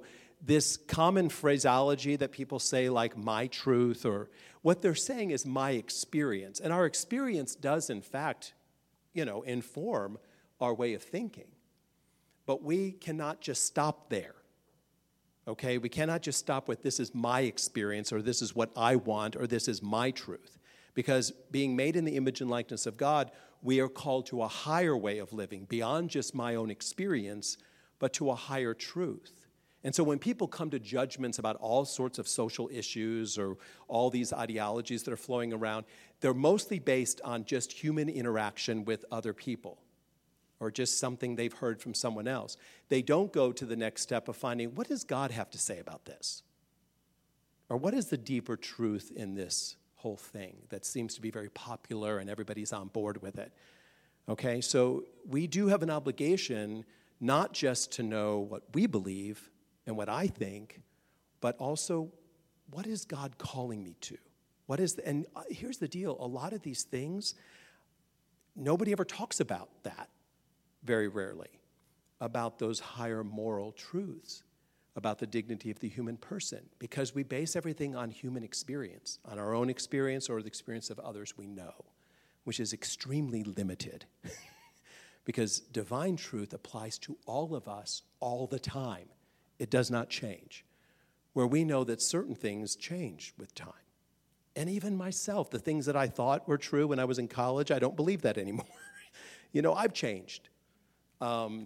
this common phraseology that people say, like my truth, or what they're saying is my experience. And our experience does, in fact, you know, inform our way of thinking. But we cannot just stop there. Okay? We cannot just stop with this is my experience, or this is what I want, or this is my truth. Because being made in the image and likeness of God, we are called to a higher way of living, beyond just my own experience, but to a higher truth. And so when people come to judgments about all sorts of social issues or all these ideologies that are flowing around, they're mostly based on just human interaction with other people, or just something they've heard from someone else. They don't go to the next step of finding, what does God have to say about this? Or what is the deeper truth in this whole thing that seems to be very popular and everybody's on board with it? Okay, so we do have an obligation not just to know what we believe and what I think, but also, what is God calling me to? What is the, and here's the deal, a lot of these things, nobody ever talks about that, very rarely, about those higher moral truths, about the dignity of the human person, because we base everything on human experience, on our own experience or the experience of others we know, which is extremely limited, because divine truth applies to all of us all the time. It does not change, where we know that certain things change with time. And even myself, the things that I thought were true when I was in college, I don't believe that anymore. You know, I've changed um,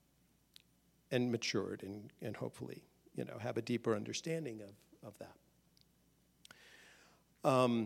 and matured and, and hopefully, you know, have a deeper understanding of, of that. Um,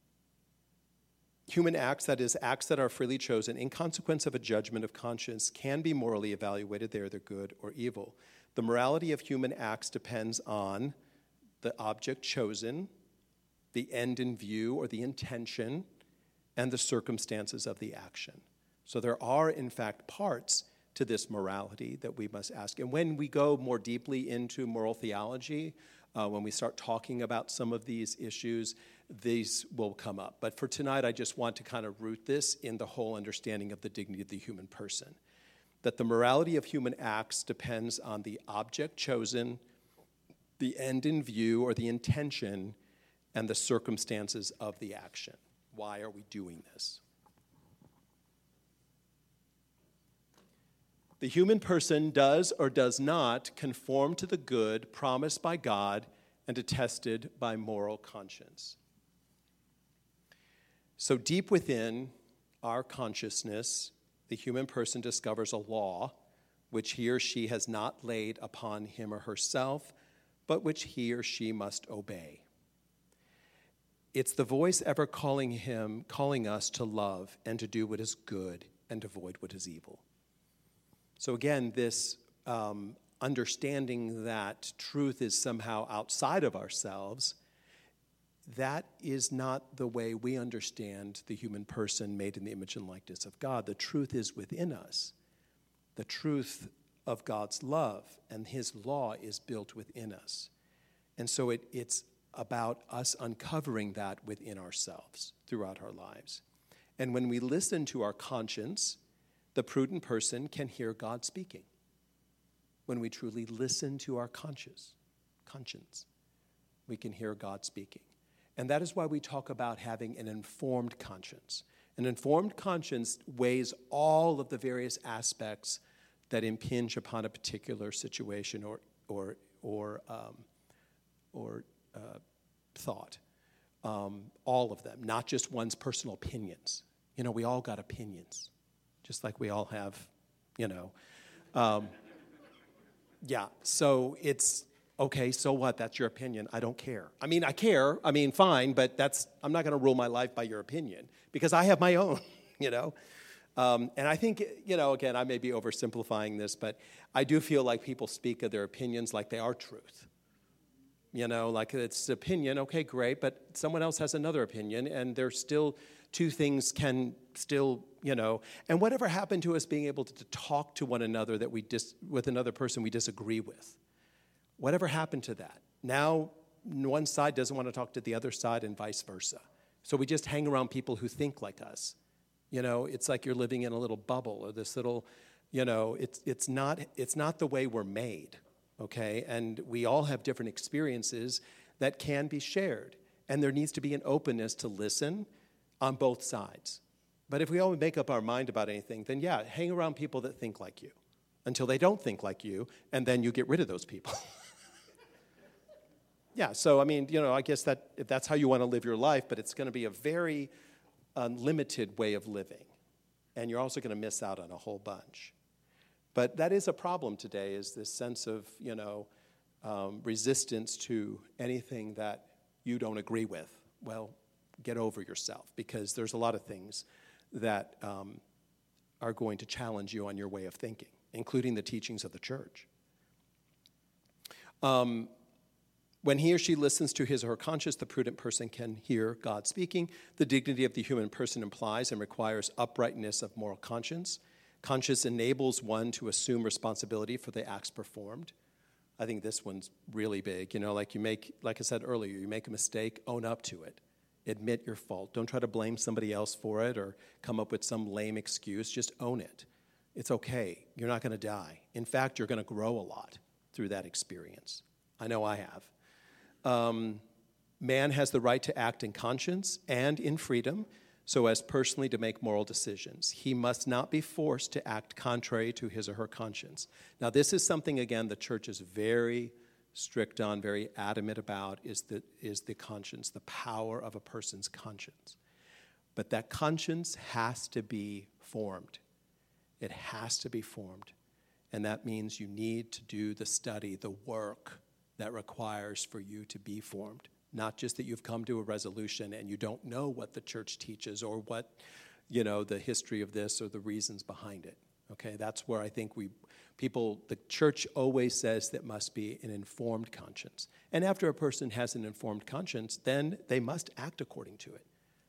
human acts, that is, acts that are freely chosen in consequence of a judgment of conscience, can be morally evaluated. They are either good or evil. The morality of human acts depends on the object chosen, the end in view or the intention, and the circumstances of the action. So there are, in fact, parts to this morality that we must ask. And when we go more deeply into moral theology, uh, when we start talking about some of these issues, these will come up. But for tonight, I just want to kind of root this in the whole understanding of the dignity of the human person. That the morality of human acts depends on the object chosen, the end in view or the intention, and the circumstances of the action. Why are we doing this? The human person does or does not conform to the good promised by God and attested by moral conscience. So deep within our consciousness, the human person discovers a law which he or she has not laid upon him or herself, but which he or she must obey. It's the voice ever calling him, calling us to love and to do what is good and avoid what is evil. So again, this um, understanding that truth is somehow outside of ourselves, that is not the way we understand the human person made in the image and likeness of God. The truth is within us. The truth of God's love and his law is built within us. And so it, it's about us uncovering that within ourselves throughout our lives. And when we listen to our conscience, the prudent person can hear God speaking. When we truly listen to our conscience, conscience, we can hear God speaking. And that is why we talk about having an informed conscience. An informed conscience weighs all of the various aspects that impinge upon a particular situation or or or um, or uh, thought. Um, all of them, not just one's personal opinions. You know, we all got opinions, just like we all have, you know. Um, yeah, so it's, okay, so what? That's your opinion. I don't care. I mean, I care. I mean, fine, but that's, I'm not going to rule my life by your opinion because I have my own, you know. Um, and I think, you know, again, I may be oversimplifying this, but I do feel like people speak of their opinions like they are truth. You know, like it's opinion, okay, great, but someone else has another opinion, and there's still, two things can still, you know, and whatever happened to us being able to, to talk to one another that we dis, with another person we disagree with? Whatever happened to that? Now, one side doesn't want to talk to the other side and vice versa. So we just hang around people who think like us. You know, it's like you're living in a little bubble or this little, you know, it's it's not it's not the way we're made. okay? And we all have different experiences that can be shared. And there needs to be an openness to listen on both sides. But if we all make up our mind about anything, then yeah, hang around people that think like you until they don't think like you, and then you get rid of those people. Yeah, so I mean, you know, I guess that if that's how you want to live your life, but it's going to be a very unlimited way of living. And you're also going to miss out on a whole bunch. But that is a problem today, is this sense of, you know, um, resistance to anything that you don't agree with. Well, get over yourself, because there's a lot of things that um, are going to challenge you on your way of thinking, including the teachings of the church. Um, when he or she listens to his or her conscience, the prudent person can hear God speaking. The dignity of the human person implies and requires uprightness of moral conscience. Conscience enables one to assume responsibility for the acts performed. I think this one's really big. You know, like you make, like I said earlier, you make a mistake, own up to it. Admit your fault. Don't try to blame somebody else for it or come up with some lame excuse. Just own it. It's okay. You're not going to die. In fact, you're going to grow a lot through that experience. I know I have. Um, man has the right to act in conscience and in freedom so as personally to make moral decisions. He must not be forced to act contrary to his or her conscience. Now, this is something, again, the church is very strict on, very adamant about, is the, is the conscience, the power of a person's conscience. But that conscience has to be formed. It has to be formed. And that means you need to do the study, the work that requires for you to be formed. Not just that you've come to a resolution and you don't know what the church teaches or what, you know, the history of this or the reasons behind it. Okay, that's where I think we, people, the church always says that must be an informed conscience. And after a person has an informed conscience, then they must act according to it.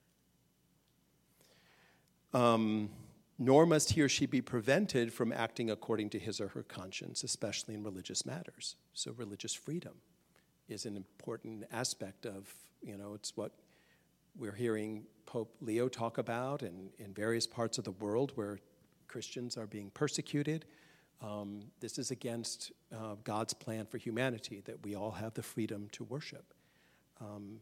Um, nor must he or she be prevented from acting according to his or her conscience, especially in religious matters. So religious freedom is an important aspect of, you know, it's what we're hearing Pope Leo talk about in, in various parts of the world where Christians are being persecuted. Um, this is against uh, God's plan for humanity, that we all have the freedom to worship. Um,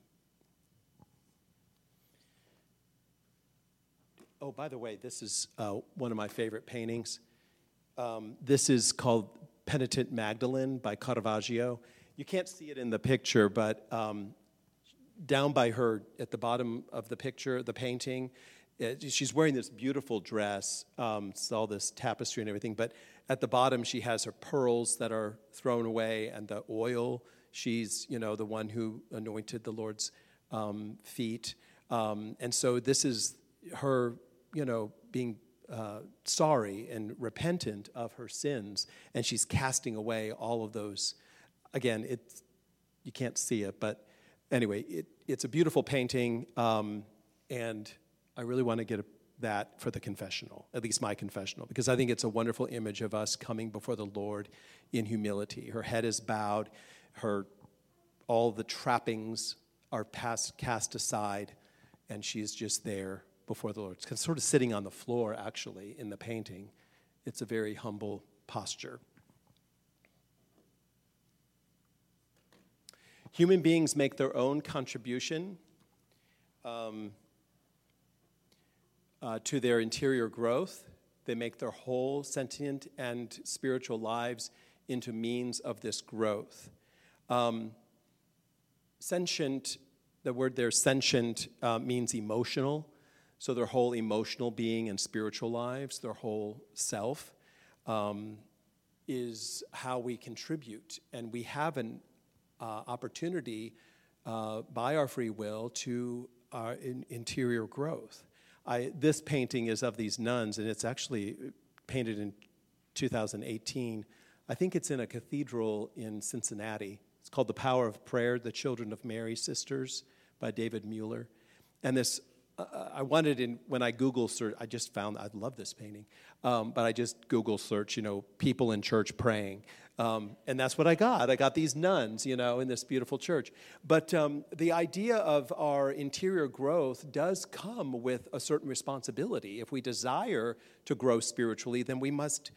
oh, by the way, this is uh, one of my favorite paintings. Um, this is called Penitent Magdalene by Caravaggio. You can't see it in the picture, but um, down by her, at the bottom of the picture, the painting, it, she's wearing this beautiful dress. Um, it's all this tapestry and everything, but at the bottom she has her pearls that are thrown away and the oil. She's, you know, the one who anointed the Lord's um, feet. Um, and so this is her, you know, being uh, sorry and repentant of her sins, and she's casting away all of those. Again, it's, you can't see it, but anyway, it, it's a beautiful painting, um, and I really want to get a, that for the confessional, at least my confessional, because I think it's a wonderful image of us coming before the Lord in humility. Her head is bowed, her all the trappings are passed, cast aside, and she's just there before the Lord. It's sort of sitting on the floor, actually, in the painting. It's a very humble posture. Human beings make their own contribution um, uh, to their interior growth. They make their whole sentient and spiritual lives into means of this growth. Um, sentient, the word there, sentient, uh, means emotional. So their whole emotional being and spiritual lives, their whole self, um, is how we contribute. And we have an Uh, opportunity uh, by our free will to our in, interior growth. I, this painting is of these nuns, and it's actually painted in two thousand eighteen. I think it's in a cathedral in Cincinnati. It's called The Power of Prayer, The Children of Mary Sisters by David Mueller. And this, uh, I wanted in, when I Google search, I just found, I love this painting, um, but I just Google search, you know, people in church praying. Um, and that's what I got. I got these nuns, you know, in this beautiful church. But um, the idea of our interior growth does come with a certain responsibility. If we desire to grow spiritually, then we must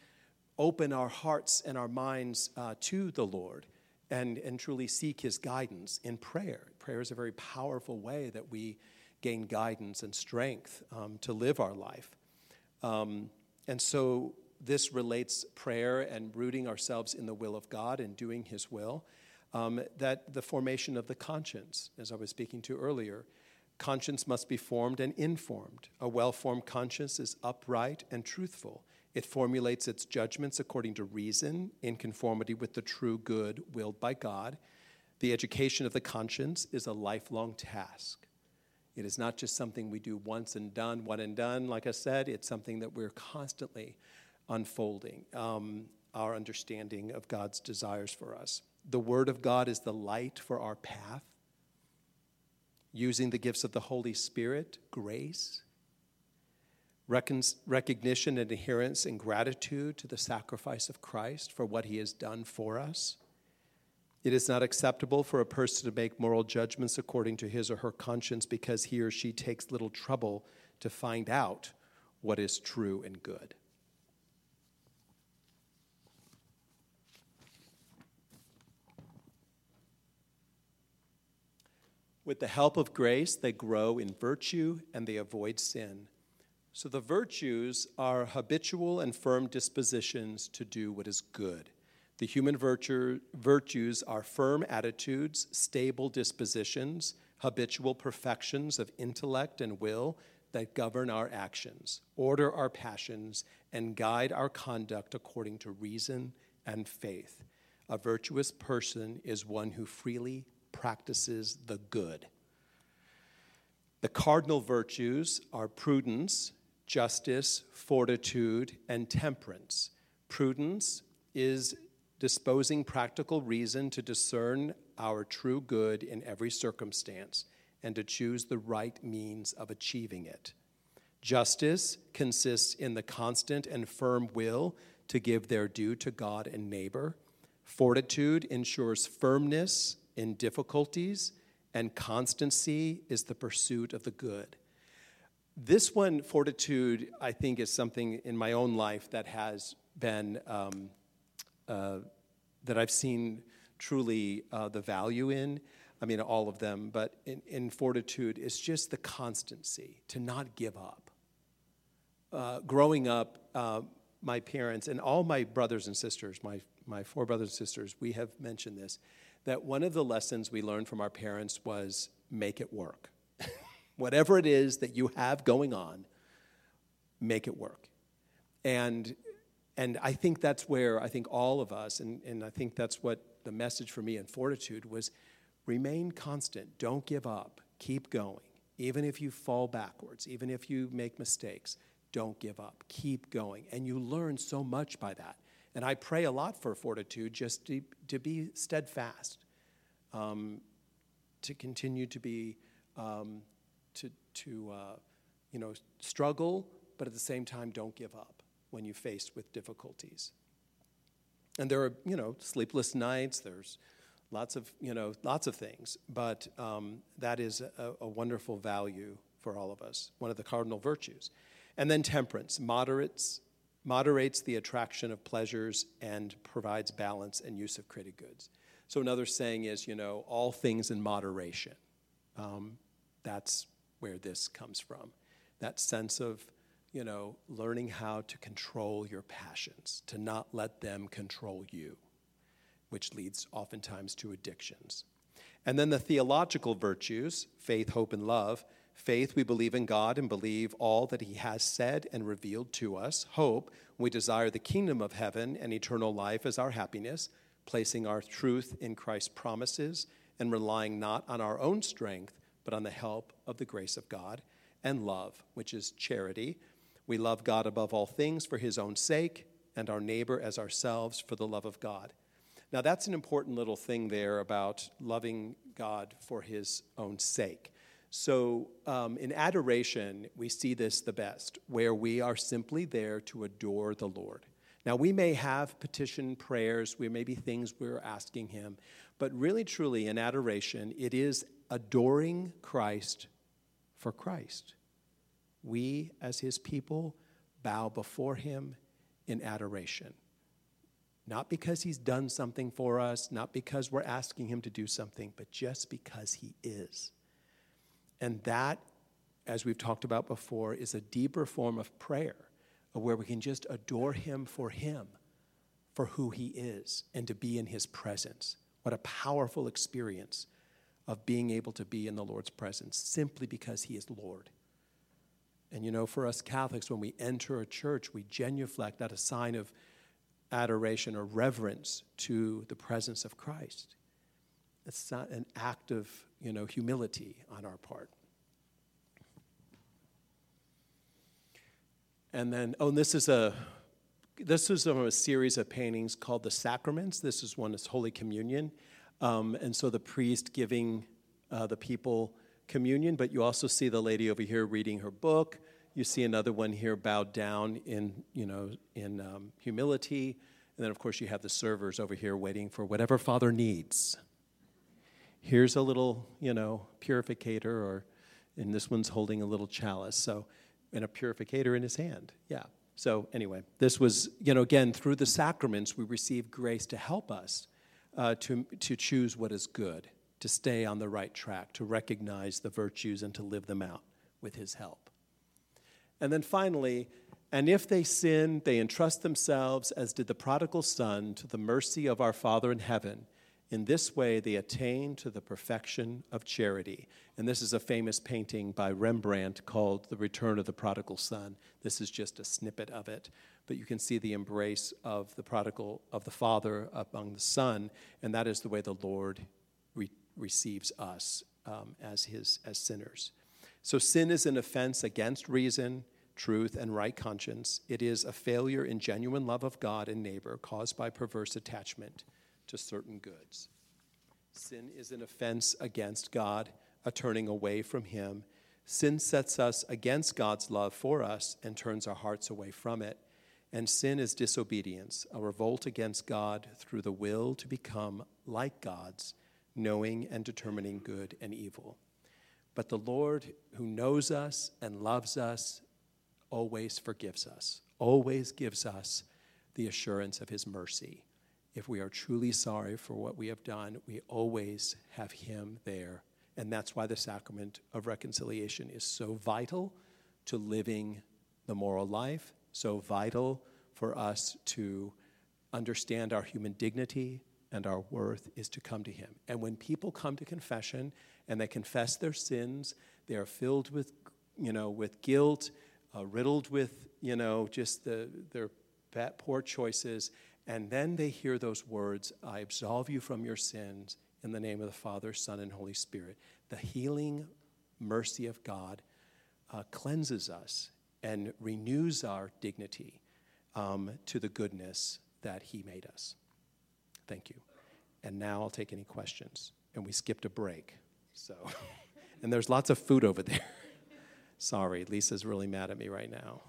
open our hearts and our minds uh, to the Lord and, and truly seek his guidance in prayer. Prayer is a very powerful way that we gain guidance and strength um, to live our life. Um, and so this relates prayer and rooting ourselves in the will of God and doing his will. Um, that the formation of the conscience, as I was speaking to earlier, conscience must be formed and informed. A well-formed conscience is upright and truthful. It formulates its judgments according to reason, in conformity with the true good willed by God. The education of the conscience is a lifelong task. It is not just something we do once and done, one and done. Like I said, it's something that we're constantly unfolding, um, our understanding of God's desires for us. The Word of God is the light for our path. Using the gifts of the Holy Spirit, grace, recon- recognition and adherence and gratitude to the sacrifice of Christ for what he has done for us. It is not acceptable for a person to make moral judgments according to his or her conscience because he or she takes little trouble to find out what is true and good. With the help of grace, they grow in virtue and they avoid sin. So the virtues are habitual and firm dispositions to do what is good. The human virtue, virtues are firm attitudes, stable dispositions, habitual perfections of intellect and will that govern our actions, order our passions, and guide our conduct according to reason and faith. A virtuous person is one who freely practices the good. The cardinal virtues are prudence, justice, fortitude, and temperance. Prudence is disposing practical reason to discern our true good in every circumstance and to choose the right means of achieving it. Justice consists in the constant and firm will to give their due to God and neighbor. Fortitude ensures firmness in difficulties, and constancy is the pursuit of the good. This one, fortitude, I think is something in my own life that has been, um, uh, that I've seen truly uh, the value in. I mean, all of them, but in, in fortitude, it's just the constancy, to not give up. Uh, growing up, uh, my parents and all my brothers and sisters, my, my four brothers and sisters, we have mentioned this, that one of the lessons we learned from our parents was make it work. Whatever it is that you have going on, make it work. And and I think that's where I think all of us, and, and I think that's what the message for me in fortitude was, remain constant. Don't give up. Keep going. Even if you fall backwards, even if you make mistakes, don't give up. Keep going. And you learn so much by that. And I pray a lot for fortitude, just to, to be steadfast, um, to continue to be, um, to, to uh, you know, struggle, but at the same time, don't give up when you're faced with difficulties. And there are, you know, sleepless nights. There's lots of, you know, lots of things. But um, that is a, a wonderful value for all of us, one of the cardinal virtues. And then temperance, moderates, moderates the attraction of pleasures and provides balance and use of created goods. So another saying is, you know, all things in moderation. Um, that's where this comes from. That sense of, you know, learning how to control your passions, to not let them control you, which leads oftentimes to addictions. And then the theological virtues, faith, hope, and love. Faith, we believe in God and believe all that he has said and revealed to us. Hope, we desire the kingdom of heaven and eternal life as our happiness, placing our truth in Christ's promises and relying not on our own strength, but on the help of the grace of God. And love, which is charity. We love God above all things for his own sake, and our neighbor as ourselves for the love of God. Now, that's an important little thing there about loving God for his own sake. So um, in adoration, we see this the best, where we are simply there to adore the Lord. Now, we may have petition prayers, we may be things we're asking him, but really, truly, in adoration, it is adoring Christ for Christ. We, as his people, bow before him in adoration. Not because he's done something for us, not because we're asking him to do something, but just because he is. And that, as we've talked about before, is a deeper form of prayer, where we can just adore him for him, for who he is, and to be in his presence. What a powerful experience of being able to be in the Lord's presence simply because he is Lord. And you know, for us Catholics, when we enter a church, we genuflect that a sign of adoration or reverence to the presence of Christ. It's not an act of, you know, humility on our part. And then, oh, and this is a this is from a series of paintings called The Sacraments. This is one that's Holy Communion. Um, and so the priest giving uh, the people communion, but you also see the lady over here reading her book. You see another one here bowed down in, you know, in um, humility. And then, of course, you have the servers over here waiting for whatever Father needs. Here's a little, you know, purificator, or, and this one's holding a little chalice. So, and a purificator in his hand. Yeah. So anyway, this was, you know, again, through the sacraments, we receive grace to help us uh, to, to choose what is good, to stay on the right track, to recognize the virtues and to live them out with his help. And then finally, and if they sin, they entrust themselves, as did the prodigal son, to the mercy of our Father in heaven. In this way, they attain to the perfection of charity. And this is a famous painting by Rembrandt called The Return of the Prodigal Son. This is just a snippet of it. But you can see the embrace of the prodigal, of the father among the son, and that is the way the Lord re- receives us um, as his as sinners. So sin is an offense against reason, truth, and right conscience. It is a failure in genuine love of God and neighbor caused by perverse attachment to certain goods. Sin is an offense against God, a turning away from him. Sin sets us against God's love for us and turns our hearts away from it. And sin is disobedience, a revolt against God through the will to become like God's, knowing and determining good and evil. But the Lord, who knows us and loves us, always forgives us, always gives us the assurance of his mercy. If we are truly sorry for what we have done, we always have him there. And that's why the sacrament of reconciliation is so vital to living the moral life, so vital for us to understand our human dignity and our worth, is to come to him. And when people come to confession and they confess their sins, they are filled with, you know, with guilt, uh, riddled with, you know, just the, their bad, poor choices. And then they hear those words, I absolve you from your sins in the name of the Father, Son, and Holy Spirit. The healing mercy of God uh, cleanses us and renews our dignity um, to the goodness that he made us. Thank you. And now I'll take any questions. And we skipped a break. So, and there's lots of food over there. Sorry, Lisa's really mad at me right now.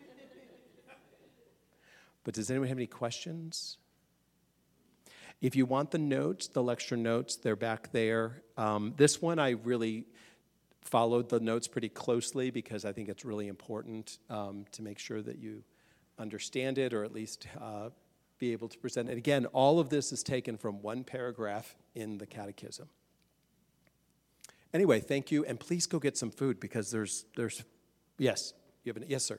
But does anyone have any questions? If you want the notes, the lecture notes, they're back there. Um, this one I really followed the notes pretty closely because I think it's really important um, to make sure that you understand it, or at least uh, be able to present it. Again, all of this is taken from one paragraph in the Catechism. Anyway, thank you, and please go get some food because there's, there's, yes, you have an, yes, sir.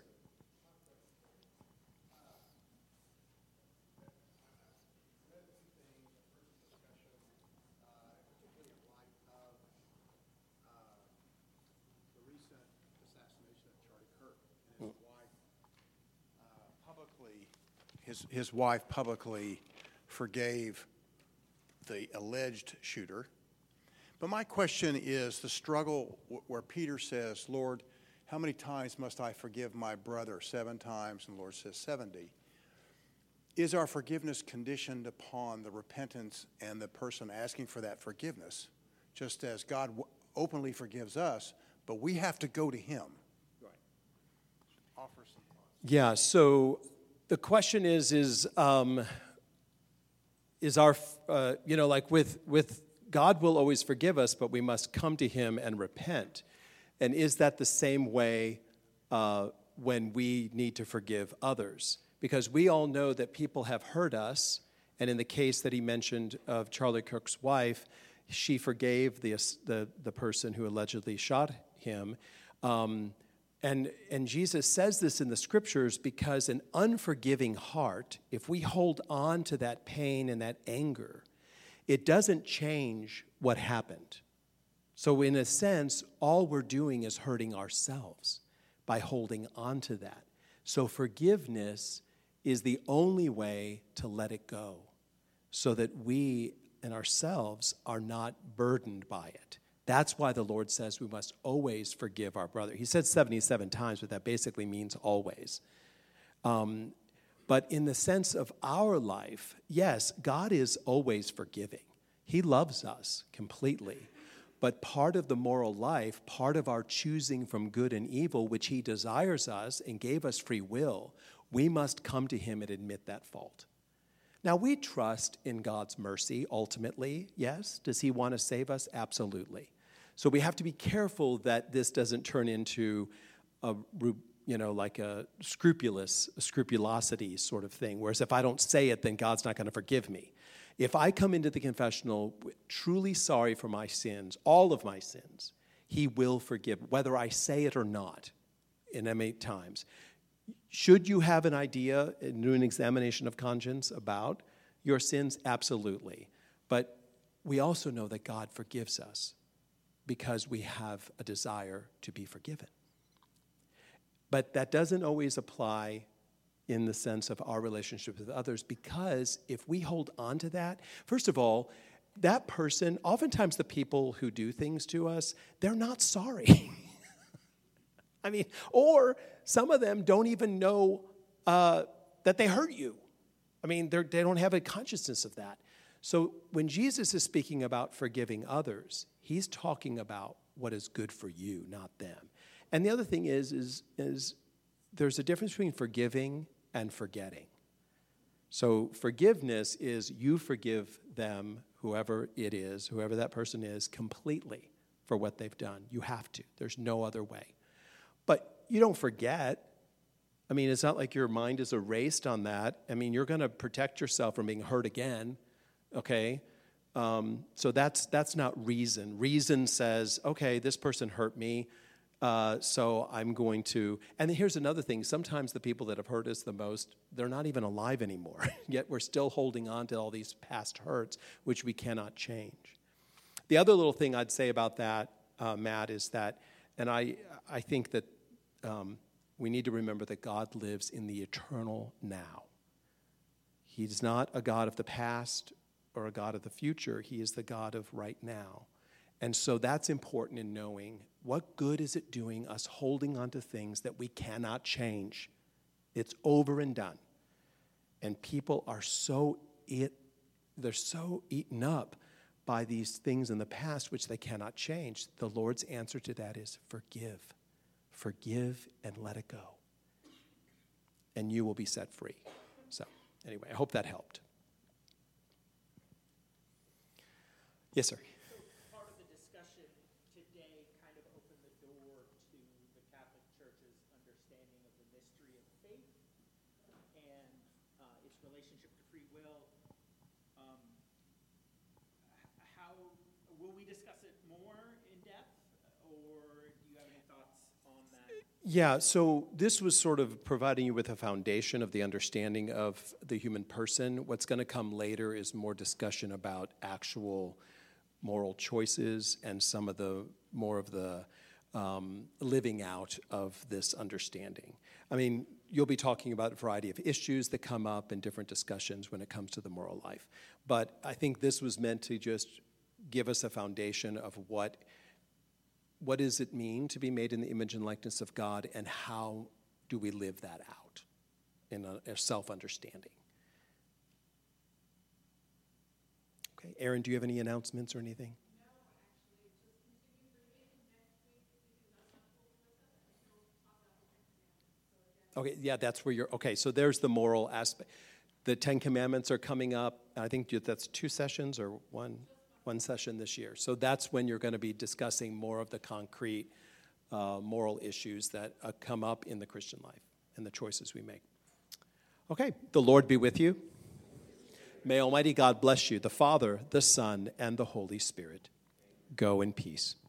His, his wife publicly forgave the alleged shooter. But my question is the struggle w- where Peter says, Lord, how many times must I forgive my brother? Seven times, and the Lord says seventy. Is our forgiveness conditioned upon the repentance and the person asking for that forgiveness? Just as God w- openly forgives us, but we have to go to him. Right. Offer some thoughts. Yeah, so the question is, is, um, is our, uh, you know, like with, with God will always forgive us, but we must come to him and repent. And is that the same way uh, when we need to forgive others? because we all know that people have hurt us, and in the case that he mentioned of Charlie Kirk's wife, she forgave the the, the person who allegedly shot him. Um, and, and Jesus says this in the scriptures because an unforgiving heart, if we hold on to that pain and that anger, it doesn't change what happened. So in a sense, all we're doing is hurting ourselves by holding on to that. So forgiveness is the only way to let it go so that we and ourselves are not burdened by it. That's why the Lord says we must always forgive our brother. He said seventy-seven times, but that basically means always. Um, but in the sense of our life, yes, God is always forgiving. He loves us completely. But part of the moral life, part of our choosing from good and evil, which he desires us and gave us free will, we must come to him and admit that fault. Now, we trust in God's mercy ultimately, yes. Does he want to save us? Absolutely. So we have to be careful that this doesn't turn into a, you know, like a scrupulous, a scrupulosity sort of thing, whereas if I don't say it, then God's not going to forgive me. If I come into the confessional truly sorry for my sins, all of my sins, he will forgive, whether I say it or not, in M eight times. Should you have an idea and do an examination of conscience about your sins? Absolutely. But we also know that God forgives us because we have a desire to be forgiven. But that doesn't always apply in the sense of our relationship with others, because if we hold on to that, first of all, that person, oftentimes the people who do things to us, they're not sorry. I mean, or some of them don't even know uh, that they hurt you. I mean, they don't have a consciousness of that. So when Jesus is speaking about forgiving others, he's talking about what is good for you, not them. And the other thing is, is, is there's a difference between forgiving and forgetting. So forgiveness is you forgive them, whoever it is, whoever that person is, completely for what they've done. You have to. There's no other way. But you don't forget. I mean, it's not like your mind is erased on that. I mean, you're going to protect yourself from being hurt again, okay? Um, so that's that's not reason. Reason says, okay, this person hurt me, uh, so I'm going to... And here's another thing. Sometimes the people that have hurt us the most, they're not even alive anymore, yet we're still holding on to all these past hurts, which we cannot change. The other little thing I'd say about that, uh, Matt, is that, and I, I think that um, we need to remember that God lives in the eternal now. He's not a God of the past or a God of the future. He is the God of right now. And so that's important in knowing what good is it doing us holding on to things that we cannot change. It's over and done. And people are so, it, they're so eaten up by these things in the past which they cannot change. The Lord's answer to that is forgive. Forgive and let it go. And you will be set free. So anyway, I hope that helped. Yes, sir. So part of the discussion today kind of opened the door to the Catholic Church's understanding of the mystery of faith and uh, its relationship to free will. Um, how will we discuss it more in depth, or do you have any thoughts on that? Yeah, so this was sort of providing you with a foundation of the understanding of the human person. What's going to come later is more discussion about actual moral choices and some of the more of the um, living out of this understanding. I mean, you'll be talking about a variety of issues that come up in different discussions when it comes to the moral life. But I think this was meant to just give us a foundation of what what does it mean to be made in the image and likeness of God, and how do we live that out in a, a self-understanding. Okay, Aaron, do you have any announcements or anything? No, actually, just continue reading. Next week, because that's not full with us, I still talk about the Ten Commandments. So again, Okay, yeah, that's where you're, okay, so there's the moral aspect. The Ten Commandments are coming up. I think that's two sessions or one one session this year. So that's when you're going to be discussing more of the concrete uh, moral issues that uh, come up in the Christian life and the choices we make. Okay, the Lord be with you. May Almighty God bless you, the Father, the Son, and the Holy Spirit. Go in peace.